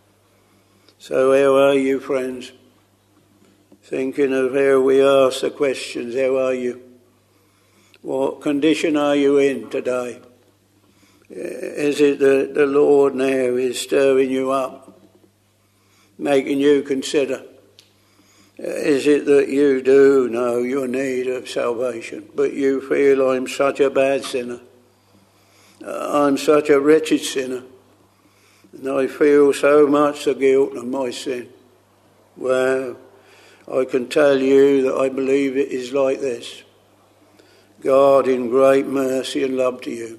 So how are you, friends? Thinking of how we ask the questions, how are you? What condition are you in today? Is it that the Lord now is stirring you up, making you consider? Is it that you do know your need of salvation, but you feel, I'm such a bad sinner, I'm such a wretched sinner, and I feel so much the guilt of my sin? Well, I can tell you that I believe it is like this. God, in great mercy and love to you,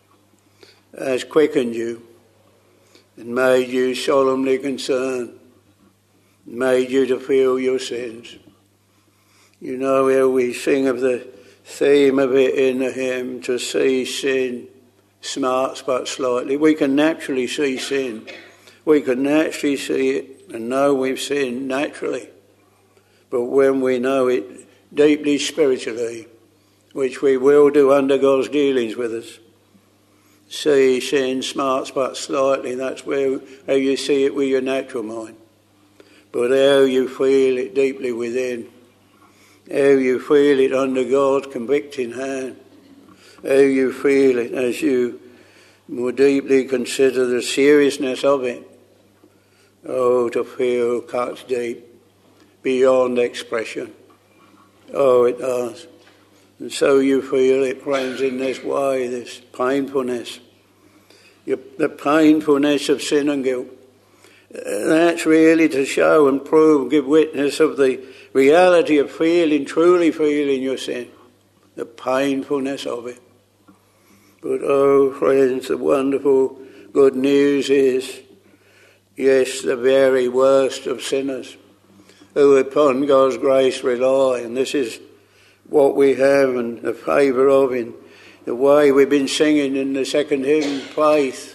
has quickened you and made you solemnly concerned, made you to feel your sins. You know how we sing of the theme of it in the hymn, to see sin smarts but slightly. We can naturally see sin. We can naturally see it and know we've sinned naturally. But when we know it deeply spiritually, which we will do under God's dealings with us, see sin smarts but slightly, that's how you see it with your natural mind. But how you feel it deeply within, how you feel it under God's convicting hand, how you feel it as you more deeply consider the seriousness of it. Oh, to feel cuts deep, beyond expression. Oh, it does. And so you feel it, friends, in this way, this painfulness, the painfulness of sin and guilt. That's really to show and prove, give witness of the reality of feeling, truly feeling your sin, the painfulness of it. But oh, friends, the wonderful good news is, yes, the very worst of sinners who upon God's grace rely, and this is what we have and the favour of in the way we've been singing in the second hymn, faith.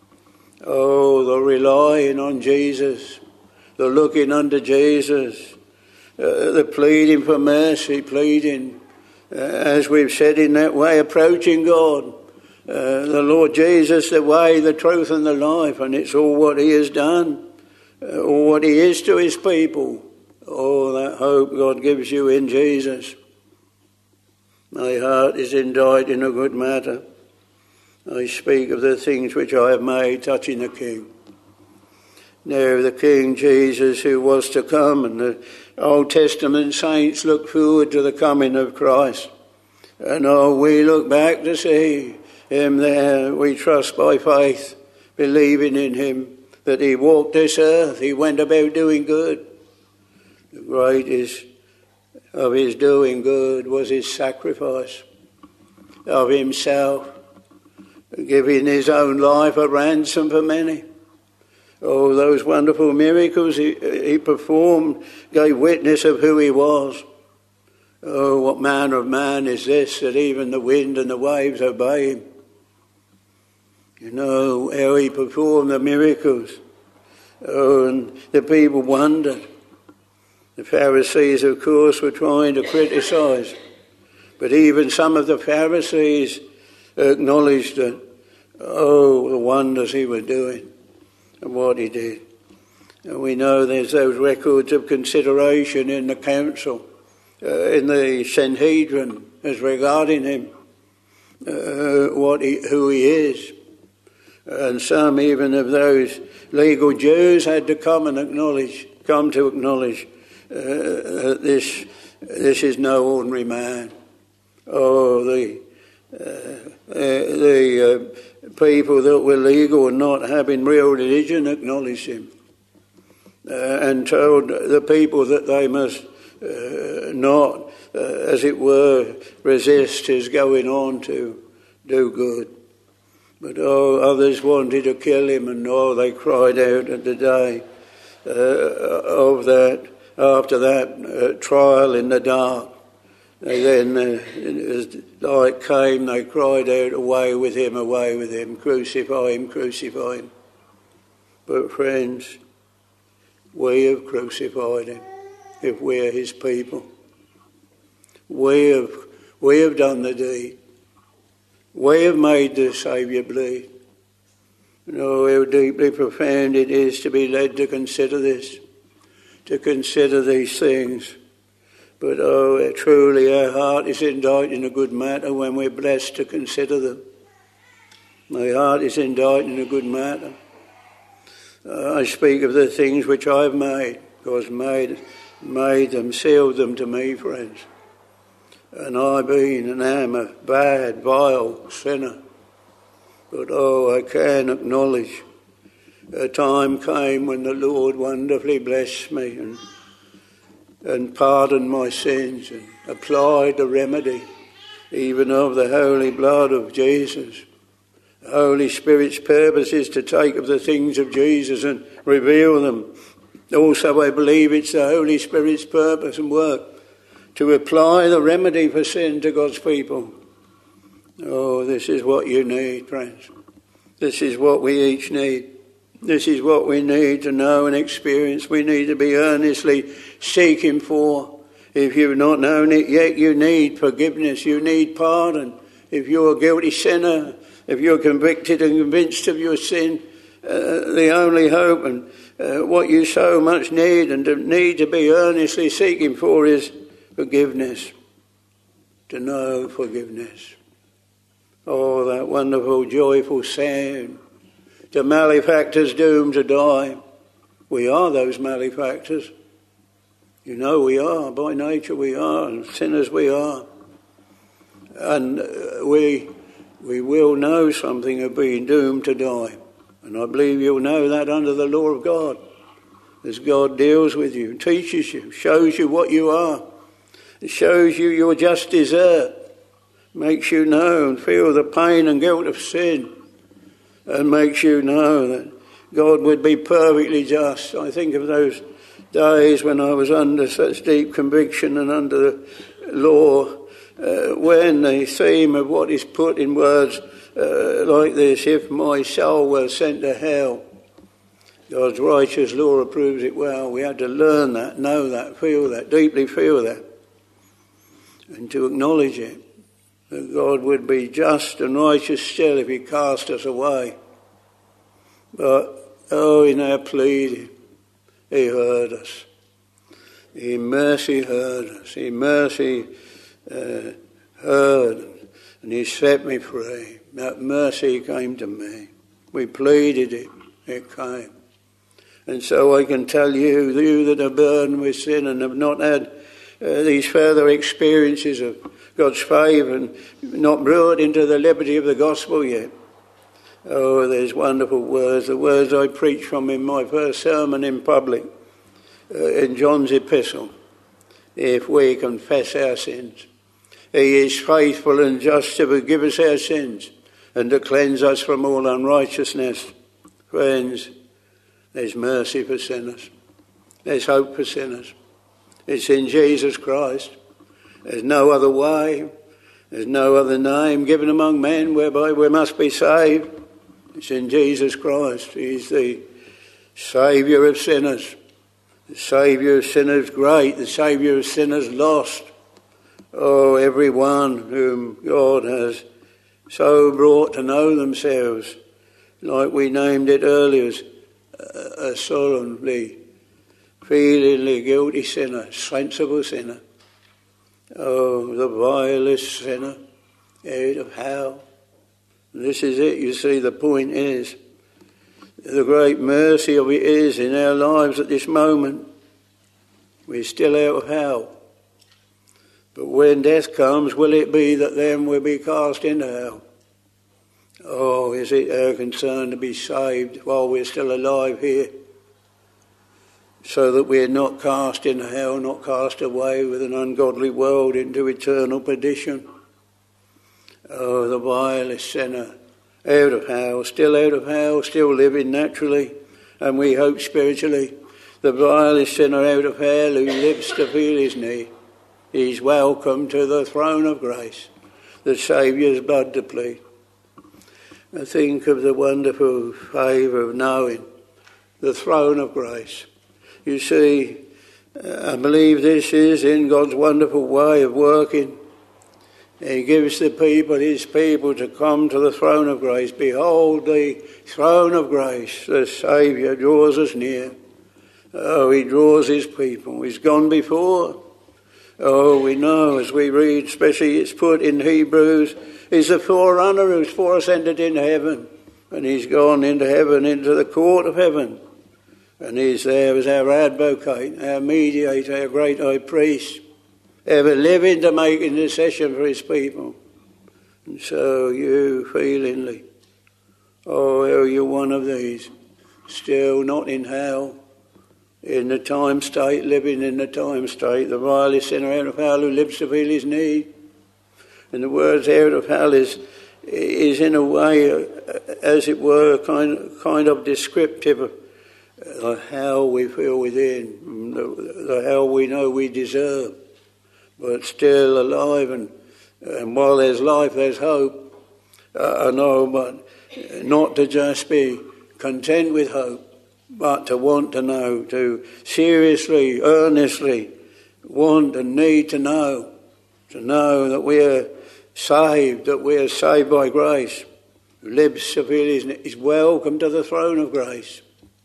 Oh, the relying on Jesus, the looking unto Jesus, the pleading for mercy, pleading, as we've said in that way, approaching God. The Lord Jesus, the way, the truth and the life, and it's all what he has done, all what he is to his people. Oh, that hope God gives you in Jesus. My heart is indicted in a good matter. I speak of the things which I have made touching the King. Now the King Jesus who was to come, and the Old Testament saints look forward to the coming of Christ. And we look back to see him there. We trust by faith, believing in him, that he walked this earth, he went about doing good. The greatest of his doing good was his sacrifice of himself, giving his own life a ransom for many. Oh, those wonderful miracles he performed gave witness of who he was. Oh, what manner of man is this, that even the wind and the waves obey him? You know how he performed the miracles. Oh, and the people wondered. The Pharisees, of course, were trying to criticise. But even some of the Pharisees acknowledged that, oh, the wonders he was doing and what he did. And we know there's those records of consideration in the council, in the Sanhedrin, as regarding him, who he is. And some even of those legal Jews had to come to acknowledge that this is no ordinary man. Oh, the people that were legal and not having real religion acknowledged him, and told the people that they must not, as it were, resist his going on to do good. But others wanted to kill him, and they cried out at the day of that, after that trial in the dark. Then, as light came, they cried out, away with him, crucify him, crucify him. But friends, we have crucified him, if we are his people. We have done the deed. We have made the Saviour bleed. You know how deeply profound it is to be led to consider this, to consider these things. But truly our heart is indicted in a good matter when we're blessed to consider them. My heart is indicted in a good matter. I speak of the things which I've made, because made them, sealed them to me, friends. And I being and am a bad, vile sinner. But I can acknowledge a time came when the Lord wonderfully blessed me and pardoned my sins and applied the remedy even of the holy blood of Jesus. The Holy Spirit's purpose is to take of the things of Jesus and reveal them. Also, I believe it's the Holy Spirit's purpose and work to apply the remedy for sin to God's people. Oh, this is what you need, friends. This is what we each need. This is what we need to know and experience. We need to be earnestly seeking for. If you've not known it yet, you need forgiveness. You need pardon. If you're a guilty sinner, if you're convicted and convinced of your sin, the only hope and what you so much need and need to be earnestly seeking for is forgiveness. To know forgiveness. Oh, that wonderful, joyful sound. To malefactors doomed to die. We are those malefactors. You know we are. By nature we are. And sinners we are. And we will know something of being doomed to die. And I believe you'll know that under the law of God. As God deals with you, teaches you, shows you what you are. It shows you your just desert. Makes you know and feel the pain and guilt of sin. And makes you know that God would be perfectly just. I think of those days when I was under such deep conviction and under the law, when the theme of what is put in words like this, if my soul were sent to hell, God's righteous law approves it well. We had to learn that, know that, feel that, deeply feel that, and to acknowledge it. That God would be just and righteous still if he cast us away. But, in our pleading, he heard us. In mercy heard us. In mercy heard, and he set me free. That mercy came to me. We pleaded it. It came. And so I can tell you that are burdened with sin and have not had these further experiences of God's favour and not brought into the liberty of the gospel yet. Oh, there's wonderful words, the words I preached from in my first sermon in public, in John's epistle. If we confess our sins, he is faithful and just to forgive us our sins and to cleanse us from all unrighteousness. Friends, There's mercy for sinners. There's hope for sinners. It's in Jesus Christ. There's no other way. There's no other name given among men whereby we must be saved. It's in Jesus Christ. He's the Saviour of sinners. The Saviour of sinners great. The Saviour of sinners lost. Oh, everyone whom God has so brought to know themselves, like we named it earlier, a solemnly, feelingly guilty sinner, sensible sinner. Oh, the vilest sinner out of hell. This is it, you see, the point is, the great mercy of it is in our lives at this moment, we're still out of hell. But when death comes, will it be that then we'll be cast into hell? Oh, is it our concern to be saved while we're still alive here, so that we're not cast into hell, not cast away with an ungodly world into eternal perdition? Oh, the vilest sinner, out of hell, still living naturally, and we hope spiritually. The vilest sinner out of hell who lives to feel his need. He's welcome to the throne of grace, the Saviour's blood to plead. I think of the wonderful favour of knowing the throne of grace. You see, I believe this is in God's wonderful way of working. He gives the people, his people, to come to the throne of grace. Behold the throne of grace. The Saviour draws us near. Oh, he draws his people. He's gone before. Oh, we know as we read, especially it's put in Hebrews, he's the forerunner who's ascended into heaven. And he's gone into heaven, into the court of heaven. And he's there as our advocate, our mediator, our great high priest, ever living to make intercession for his people. And so you feelingly, oh, you're one of these, still not in hell, in the time state, living in the time state, the vilest sinner out of hell who lives to feel his need. And the words out of hell is in a way, as it were, kind of descriptive of the hell we feel within, the hell we know we deserve, but still alive. And while there's life, there's hope. I know, but not to just be content with hope, but to want to know, to seriously, earnestly want and need to know that we're saved by grace, who lives to feel is welcome to the throne of grace,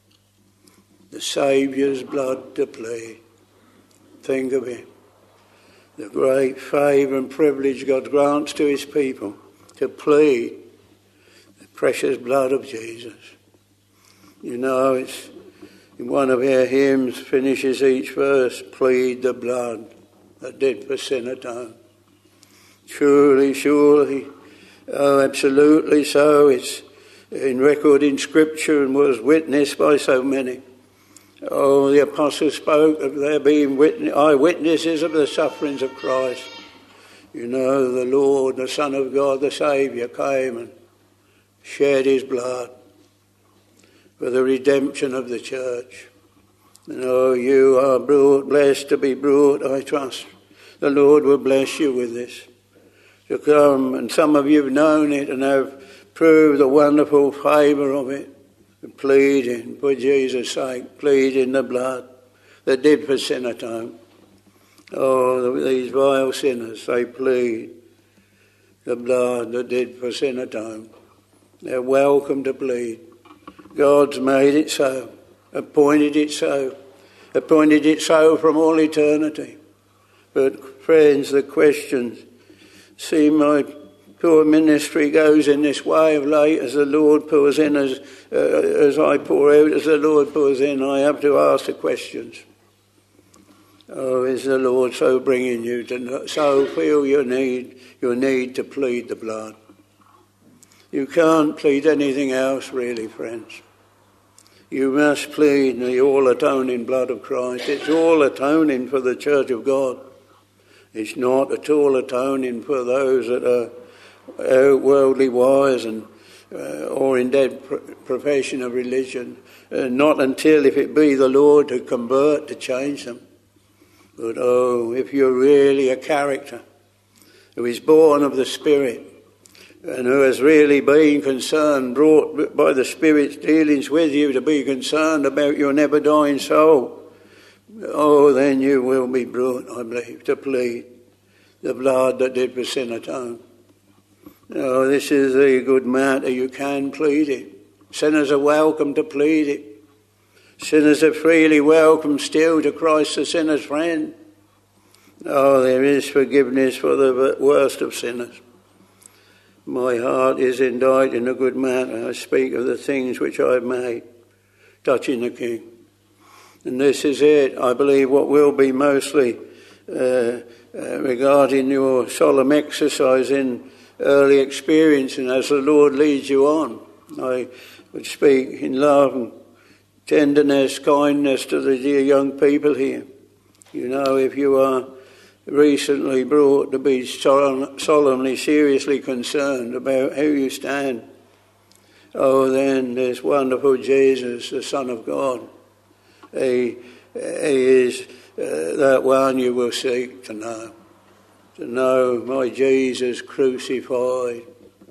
the Saviour's blood to plead. Think of it, the great favour and privilege God grants to his people to plead the precious blood of Jesus. You know, it's in one of our hymns finishes each verse, plead the blood that did for sin atone. Surely, surely, oh, absolutely so. It's in record in Scripture and was witnessed by so many. Oh, the apostles spoke of their being eyewitnesses of the sufferings of Christ. You know, the Lord, the Son of God, the Saviour, came and shed his blood for the redemption of the church. And oh, you are blessed to be brought, I trust. The Lord will bless you with this. To come, and some of you have known it and have proved the wonderful favour of it. Pleading for Jesus' sake, pleading the blood that did for sin atone. Oh, these vile sinners, they plead the blood that did for sin atone. They're welcome to plead. God's made it so, appointed it so from all eternity. But friends, the questions, see, my poor ministry goes in this way of late as the Lord pours in, as I pour out, as the Lord pours in, I have to ask the questions. Oh, is the Lord so bringing you to so feel your need to plead the blood? You can't plead anything else, really, friends. You must plead the all-atoning blood of Christ. It's all atoning for the Church of God. It's not at all atoning for those that are worldly wise and or in dead profession of religion, not until if it be the Lord to convert, to change them. But if you're really a character who is born of the Spirit and who has really been concerned, brought by the Spirit's dealings with you to be concerned about your never-dying soul, then you will be brought, I believe, to plead the blood that did for sin atone. This is a good matter. You can plead it. Sinners are welcome to plead it. Sinners are freely welcome still to Christ the sinner's friend. There is forgiveness for the worst of sinners. My heart is indicted in a good manner. I speak of the things which I have made, touching the King. And this is it, I believe, what will be mostly regarding your solemn exercise in early experience, and as the Lord leads you on. I would speak in love and tenderness, kindness to the dear young people here. If you are recently brought to be solemnly, seriously concerned about how you stand, then this wonderful Jesus, the Son of God, he is that one you will seek to know. To know my Jesus crucified.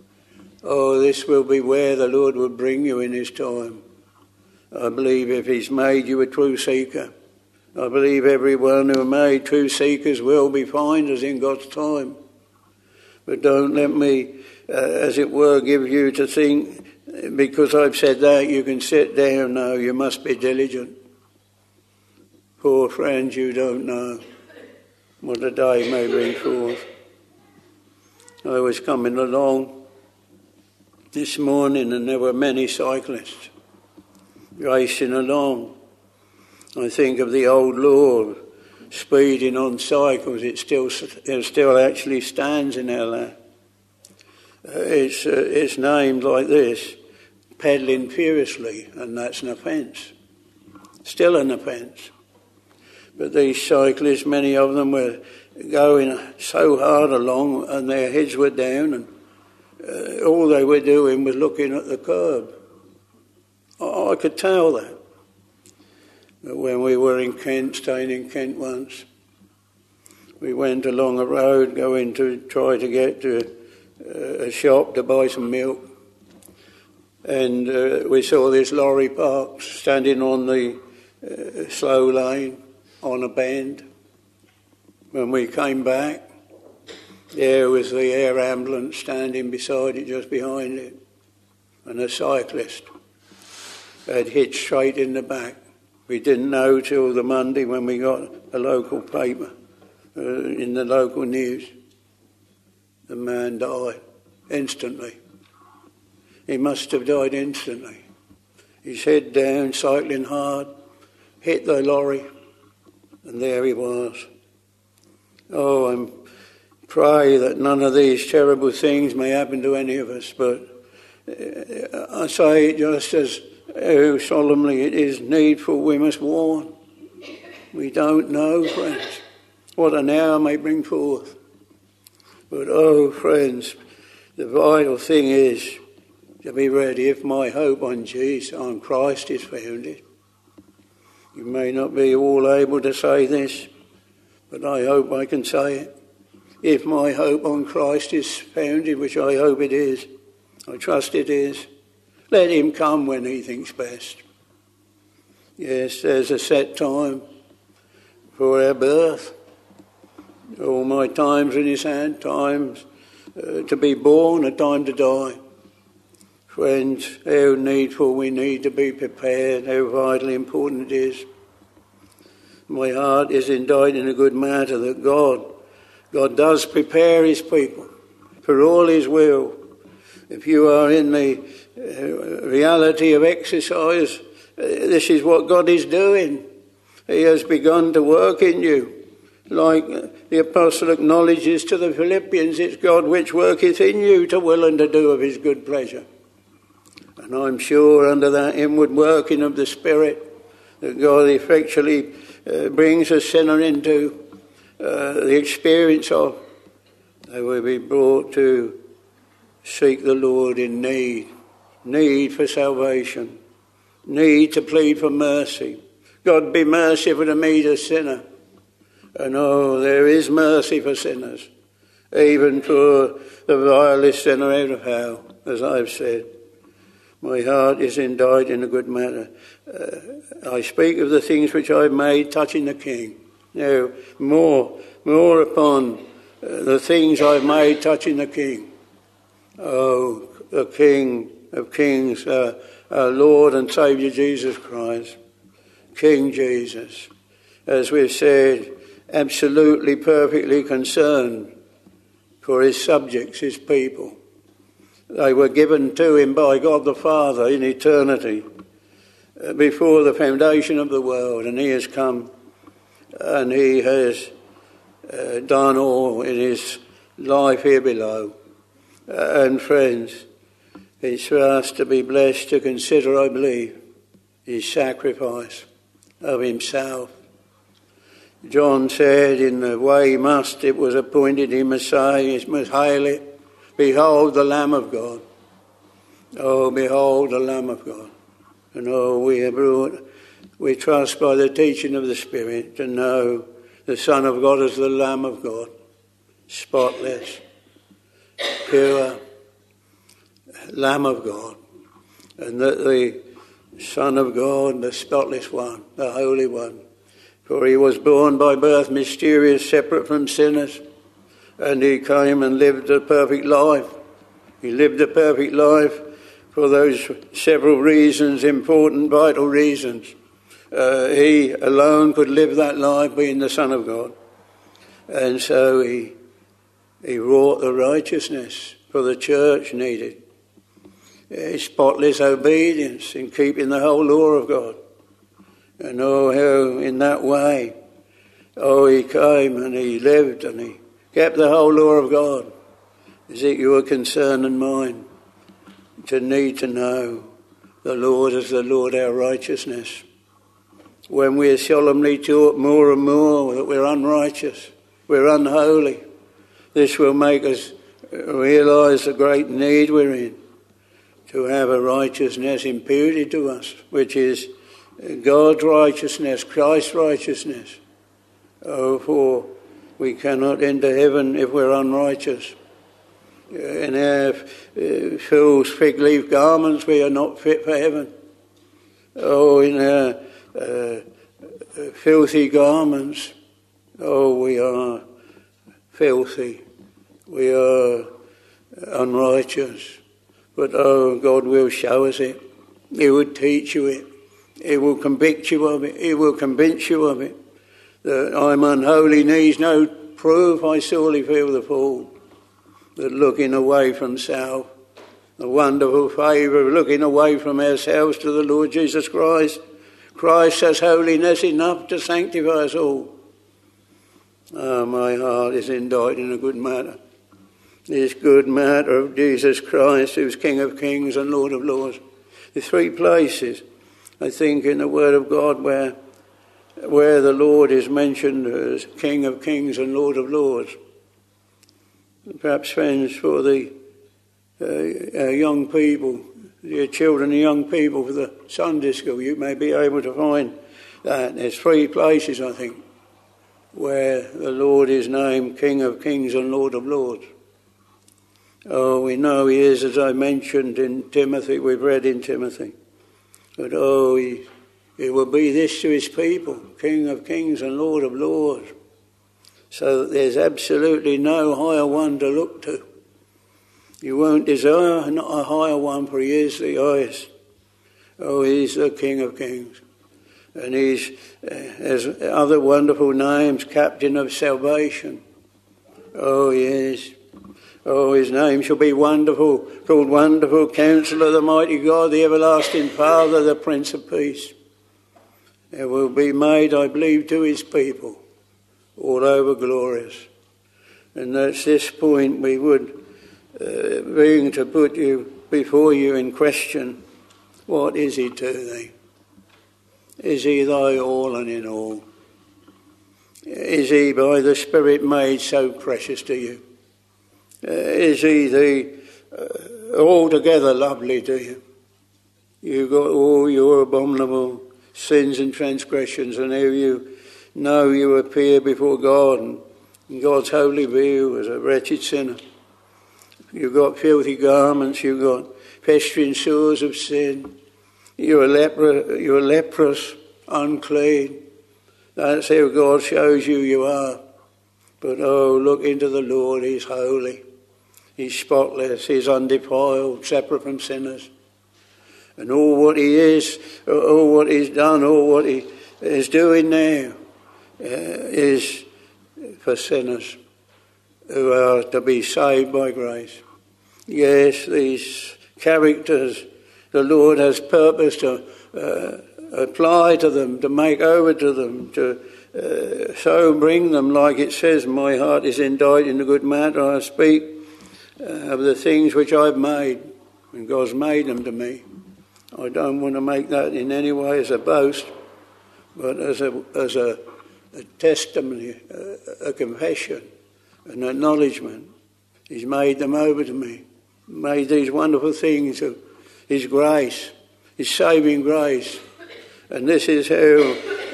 This will be where the Lord will bring you in his time. I believe if he's made you a true seeker, I believe everyone who made true seekers will be finders in God's time. But don't let me, as it were, give you to think, because I've said that, you can sit down. No, you must be diligent. Poor friends, you don't know what a day may bring forth. I was coming along this morning and there were many cyclists racing along. I think of the old law, speeding on cycles. It still actually stands in our land. It's named like this, pedalling furiously, and that's an offence. Still an offence. But these cyclists, many of them were going so hard along and their heads were down and all they were doing was looking at the curb. I could tell that. But when we were in Kent, staying in Kent once, we went along a road going to try to get to a shop to buy some milk. And we saw this lorry parked, standing on the slow lane on a bend. When we came back, there was the air ambulance standing beside it, just behind it. And a cyclist had hit straight in the back. We didn't know till the Monday when we got a local paper, in the local news. The man died instantly. He must have died instantly. His head down, cycling hard, hit the lorry, and there he was. I pray that none of these terrible things may happen to any of us, but I say it just as how solemnly it is needful we must warn. We don't know, friends, what an hour may bring forth. But friends, the vital thing is to be ready. If my hope on Jesus, on Christ is founded. You may not be all able to say this, but I hope I can say it. If my hope on Christ is founded, which I hope it is, I trust it is, let him come when he thinks best. Yes, there's a set time for our birth. All my times in his hand, times to be born, a time to die. Friends, how needful we need to be prepared, how vitally important it is. My heart is indicted in a good matter that God does prepare his people for all his will. If you are in the reality of exercise, this is what God is doing. He has begun to work in you. Like the apostle acknowledges to the Philippians, it's God which worketh in you to will and to do of his good pleasure. And I'm sure under that inward working of the Spirit that God effectually brings a sinner into the experience of, they will be brought to seek the Lord in need need for salvation, need to plead for mercy. God, be merciful to me, the sinner. And there is mercy for sinners, even for the vilest sinner out of hell, as I've said. My heart is indicted in a good matter. I speak of the things which I've made touching the King. Now, more upon the things I've made touching the King. Oh, the King of Kings, our Lord and Saviour Jesus Christ. King Jesus, as we've said, absolutely, perfectly concerned for his subjects, his people. They were given to him by God the Father in eternity, before the foundation of the world, and he has come and he has done all in his life here below. And friends, it's for us to be blessed to consider, I believe, his sacrifice of himself. John said, in the way he must, it was appointed he must say, he must hail it, behold the Lamb of God. Oh, behold the Lamb of God. And we are brought, we trust by the teaching of the Spirit to know the Son of God as the Lamb of God, spotless, pure, Lamb of God, and that the Son of God, the spotless one, the Holy One, for he was born by birth mysterious, separate from sinners, and he came and lived a perfect life. He lived a perfect life for those several reasons, important, vital reasons. He alone could live that life, being the Son of God. And so he wrought the righteousness for the church needed. Spotless obedience in keeping the whole law of God. And how in that way, he came and he lived and he kept the whole law of God. Is it your concern and mine to need to know the Lord as the Lord our righteousness? When we are solemnly taught more and more that we're unrighteous, we're unholy, this will make us realise the great need we're in to have a righteousness imputed to us, which is God's righteousness, Christ's righteousness. For we cannot enter heaven if we're unrighteous. In our fool's fig leaf garments, we are not fit for heaven. In our filthy garments, we are filthy. We are unrighteous. But God will show us it. He will teach you it. He will convict you of it. He will convince you of it. That I'm unholy needs no proof. I sorely feel the fall. That looking away from self, the wonderful favour of looking away from ourselves to the Lord Jesus Christ. Christ has holiness enough to sanctify us all. My heart is indicted in a good matter. This good matter of Jesus Christ, who's King of Kings and Lord of Lords. The three places, I think, in the Word of God where the Lord is mentioned as King of Kings and Lord of Lords. Perhaps, friends, for the young people, your children and young people for the Sunday school, you may be able to find that. There's three places, I think, where the Lord is named King of Kings and Lord of Lords. We know he is, as I mentioned in Timothy, we've read in Timothy. But he will be this to his people, King of Kings and Lord of Lords. So that there's absolutely no higher one to look to. You won't desire not a higher one, for he is the highest. He's the King of Kings. And he's, has other wonderful names, Captain of Salvation. He is. His name shall be Wonderful, called Wonderful Counselor, the Mighty God, the Everlasting Father, the Prince of Peace. It will be made, I believe, to his people, all over glorious. And that's this point we would bring to put you before you in question. What is he to thee? Is he thy all and in all? Is he by the Spirit made so precious to you? Is he altogether lovely to you? You got all your abominable sins and transgressions, and here you know you appear before God and in God's holy view as a wretched sinner. You've got filthy garments, you've got festering sores of sin. You're leprous, unclean. That's how God shows you are. But oh, look into the Lord, he's holy. He's spotless, he's undefiled, separate from sinners. And all what he is, all what he's done, all what he is doing now is for sinners who are to be saved by grace. Yes, these characters the Lord has purpose to apply to them, to make over to them, to so bring them, like it says, my heart is indicted in a good matter. I speak of the things which I've made, and God's made them to me. I don't want to make that in any way as a boast, but as a testimony, a confession, an acknowledgement. He's made them over to me, made these wonderful things of his grace, his saving grace. And this is how,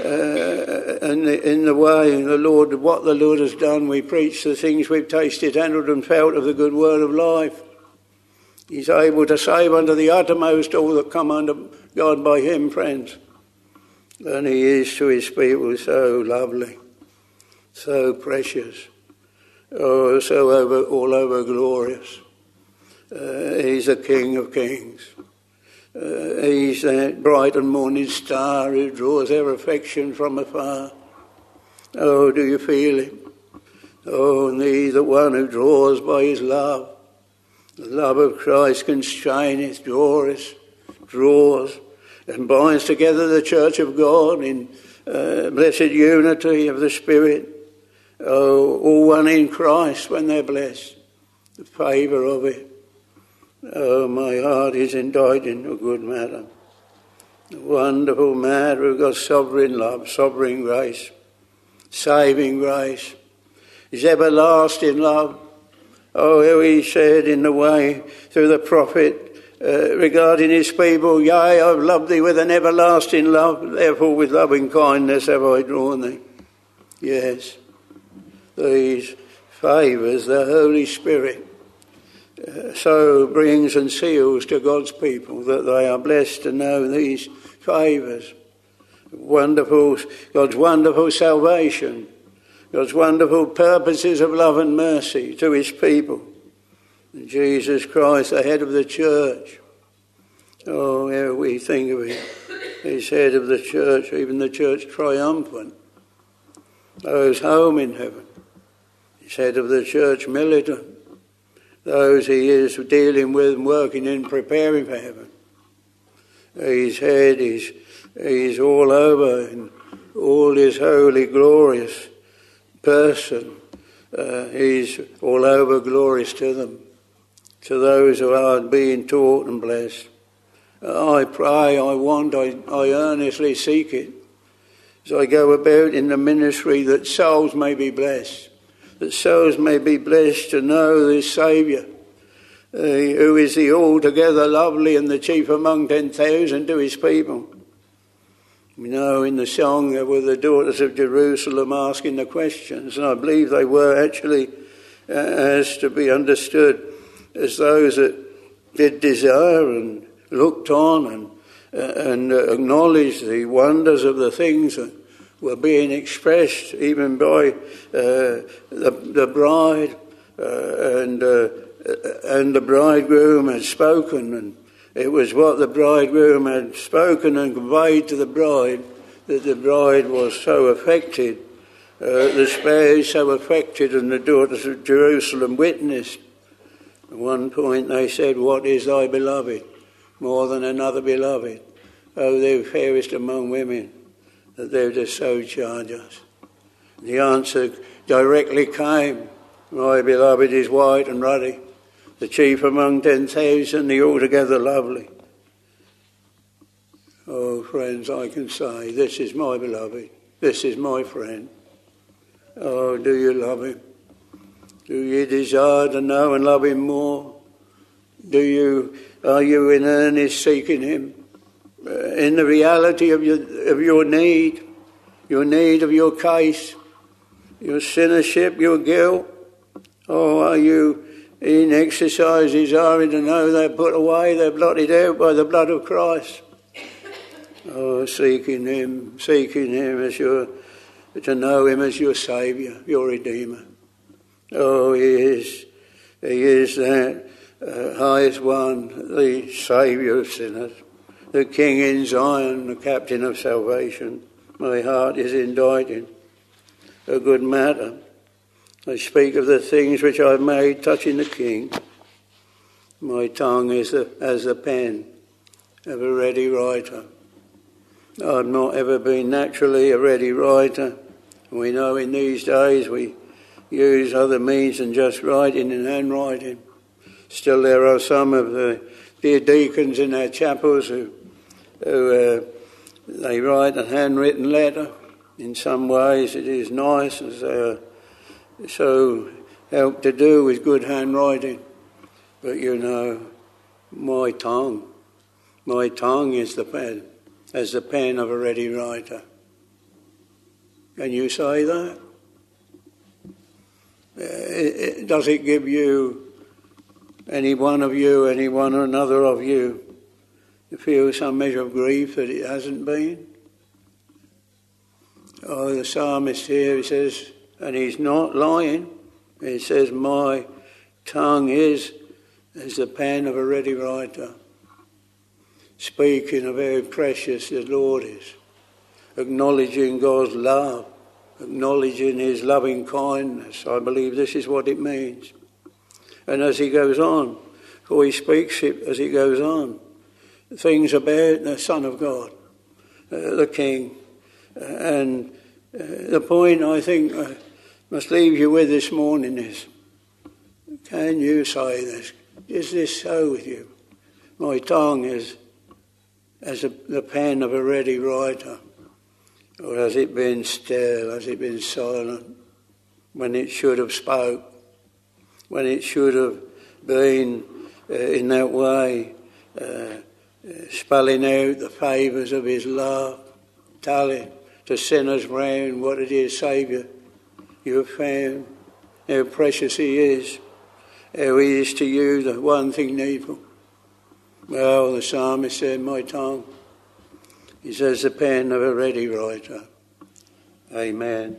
in the way the Lord, what the Lord has done, we preach the things we've tasted, handled and felt of the good word of life. He's able to save unto the uttermost all that come under God by him, friends. And he is to his people so lovely, so precious, oh, so all over glorious. He's the King of Kings. He's that bright and morning star who draws our affection from afar. Oh, do you feel him? Oh, and he's the one who draws by his love. The love of Christ constraineth, draws, and binds together the church of God in blessed unity of the Spirit. Oh, all one in Christ when they're blessed. The favour of it. Oh, my heart is indicted in a good matter. A wonderful matter of God's sovereign love, sovereign grace, saving grace, his everlasting love. Oh, how he said in the way through the prophet regarding his people, yea, I've loved thee with an everlasting love, therefore with loving kindness have I drawn thee. Yes, these favours the Holy Spirit so brings and seals to God's people that they are blessed to know these favours. God's wonderful salvation, God's wonderful purposes of love and mercy to his people. And Jesus Christ, the head of the church. Oh, how we think of him. He's head of the church, even the church triumphant. Those home in heaven. He's head of the church militant. Those he is dealing with and working in, preparing for heaven. He's head, he's all over in all his holy, glorious person. He's all over glorious to them, to those who are being taught and blessed. I pray, I earnestly seek it as I go about in the ministry that souls may be blessed. That souls may be blessed to know this Saviour, who is the altogether lovely and the chief among 10,000 to his people. We know in the song there were the daughters of Jerusalem asking the questions, and I believe they were actually, as to be understood, as those that did desire and looked on and acknowledged the wonders of the things that were being expressed even by the bride, and the bridegroom had spoken, and it was what the bridegroom had spoken and conveyed to the bride that the bride was so affected, the spouse so affected, and the daughters of Jerusalem witnessed. At one point they said, "What is thy beloved more than another beloved? O thou fairest among women, that thou dost so charge us." The answer directly came, "My beloved is white and ruddy, the chief among 10,000, the altogether lovely." Oh, friends, I can say, this is my beloved, this is my friend. Oh, do you love him? Do you desire to know and love him more? Are you in earnest seeking him? in the reality of your need of your case, your sinnership, your guilt? Or are you in exercise desiring to know they're put away, they're blotted out by the blood of Christ? Oh, seeking him as to know him as your Saviour, your Redeemer. Oh, he is that highest one, the Saviour of sinners, the King in Zion, the Captain of salvation. My heart is inditing a good matter. I speak of the things which I've made touching the King. My tongue is as the pen of a ready writer. I've not ever been naturally a ready writer. We know in these days we use other means than just writing and handwriting. Still, there are some of the dear deacons in our chapels who they write a handwritten letter. In some ways it is nice, as they are so helped to do with good handwriting. But you know, my tongue is the pen, as the pen of a ready writer. Can you say that? Does it give you, any one or another of you, to feel some measure of grief that it hasn't been? Oh, the psalmist here, he says, and he's not lying, he says, my tongue is as the pen of a ready writer, speaking of how precious the Lord is, acknowledging God's love, acknowledging his loving kindness. I believe this is what it means. And as he goes on, for he speaks it as he goes on, things about the Son of God, the King. And the point I think I must leave you with this morning is, can you say this? Is this so with you? My tongue is as the pen of a ready writer. Or has it been still? Has it been silent when it should have spoke? When it should have been in that way, spelling out the favours of his love, telling to sinners round what it is, Saviour, you have found, how precious he is, how he is to you the one thing needful. Well, the psalmist said, my tongue is as the pen of a ready writer. Amen.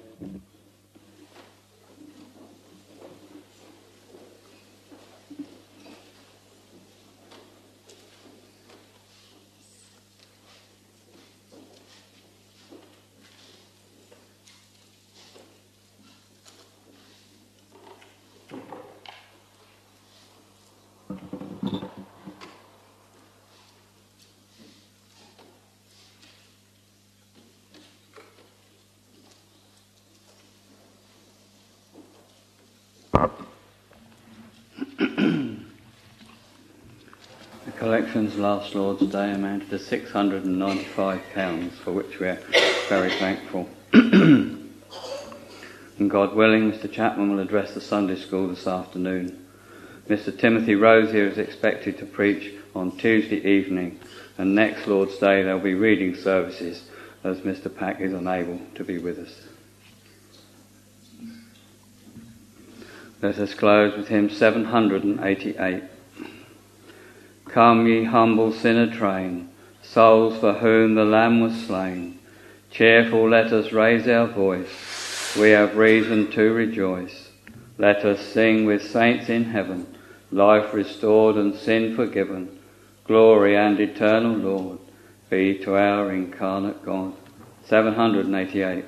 The collections last Lord's Day amounted to £695, for which we are very thankful. And God willing, Mr. Chapman will address the Sunday school this afternoon. Mr. Timothy Rosier is expected to preach on Tuesday evening, and next Lord's Day there will be reading services as Mr. Pack is unable to be with us. Let us close with hymn 788. Come, ye humble sinner train, souls for whom the Lamb was slain. Cheerful let us raise our voice, we have reason to rejoice. Let us sing with saints in heaven, life restored and sin forgiven. Glory and eternal Lord be to our incarnate God. 788.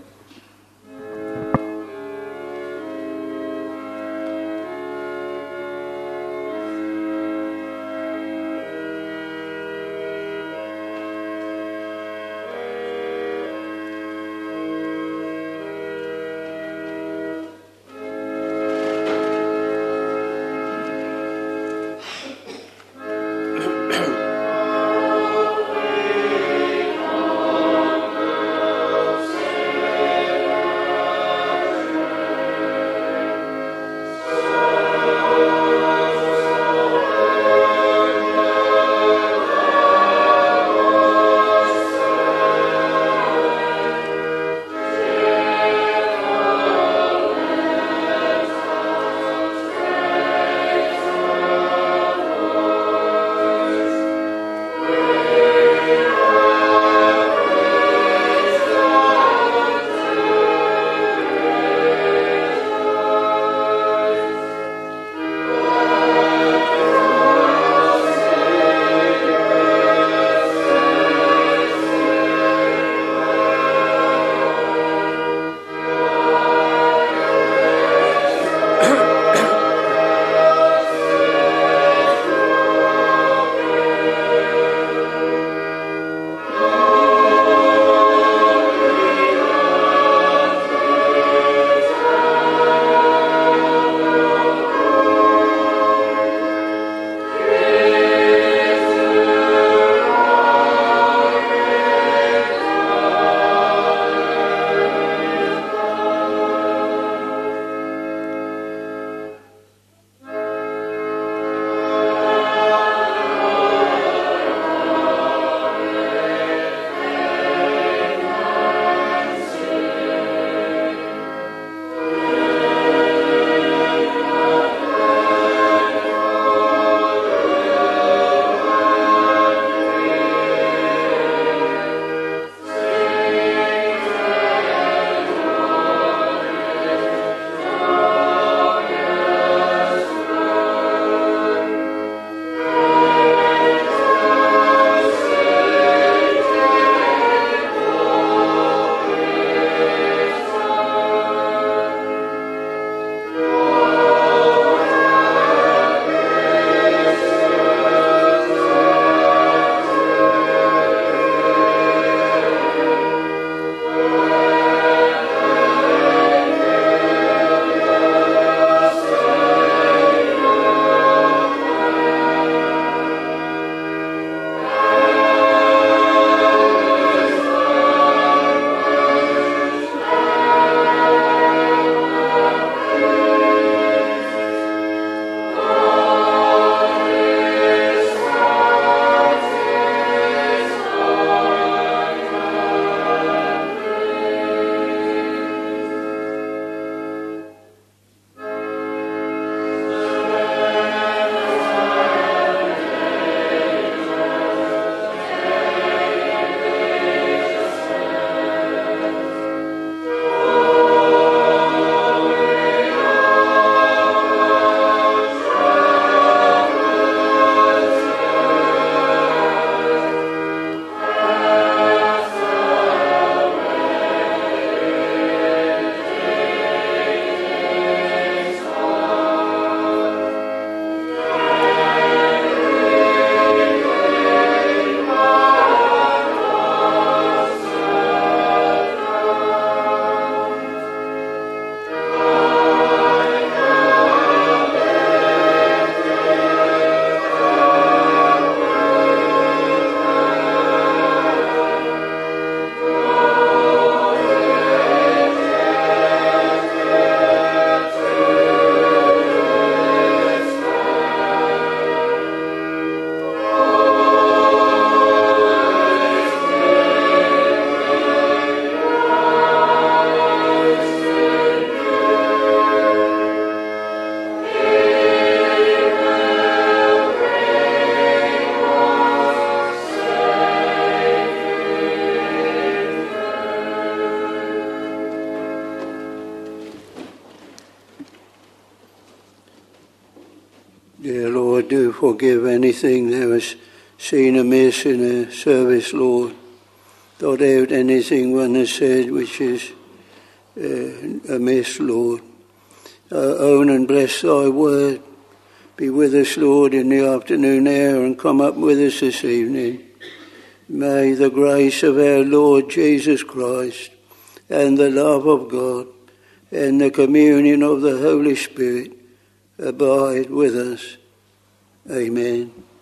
forgive anything that was seen amiss in a service, Lord. Blot out anything one has said which is amiss, Lord. Own and bless thy word. Be with us, Lord, in the afternoon hour and come up with us this evening. May the grace of our Lord Jesus Christ and the love of God and the communion of the Holy Spirit abide with us. Amen.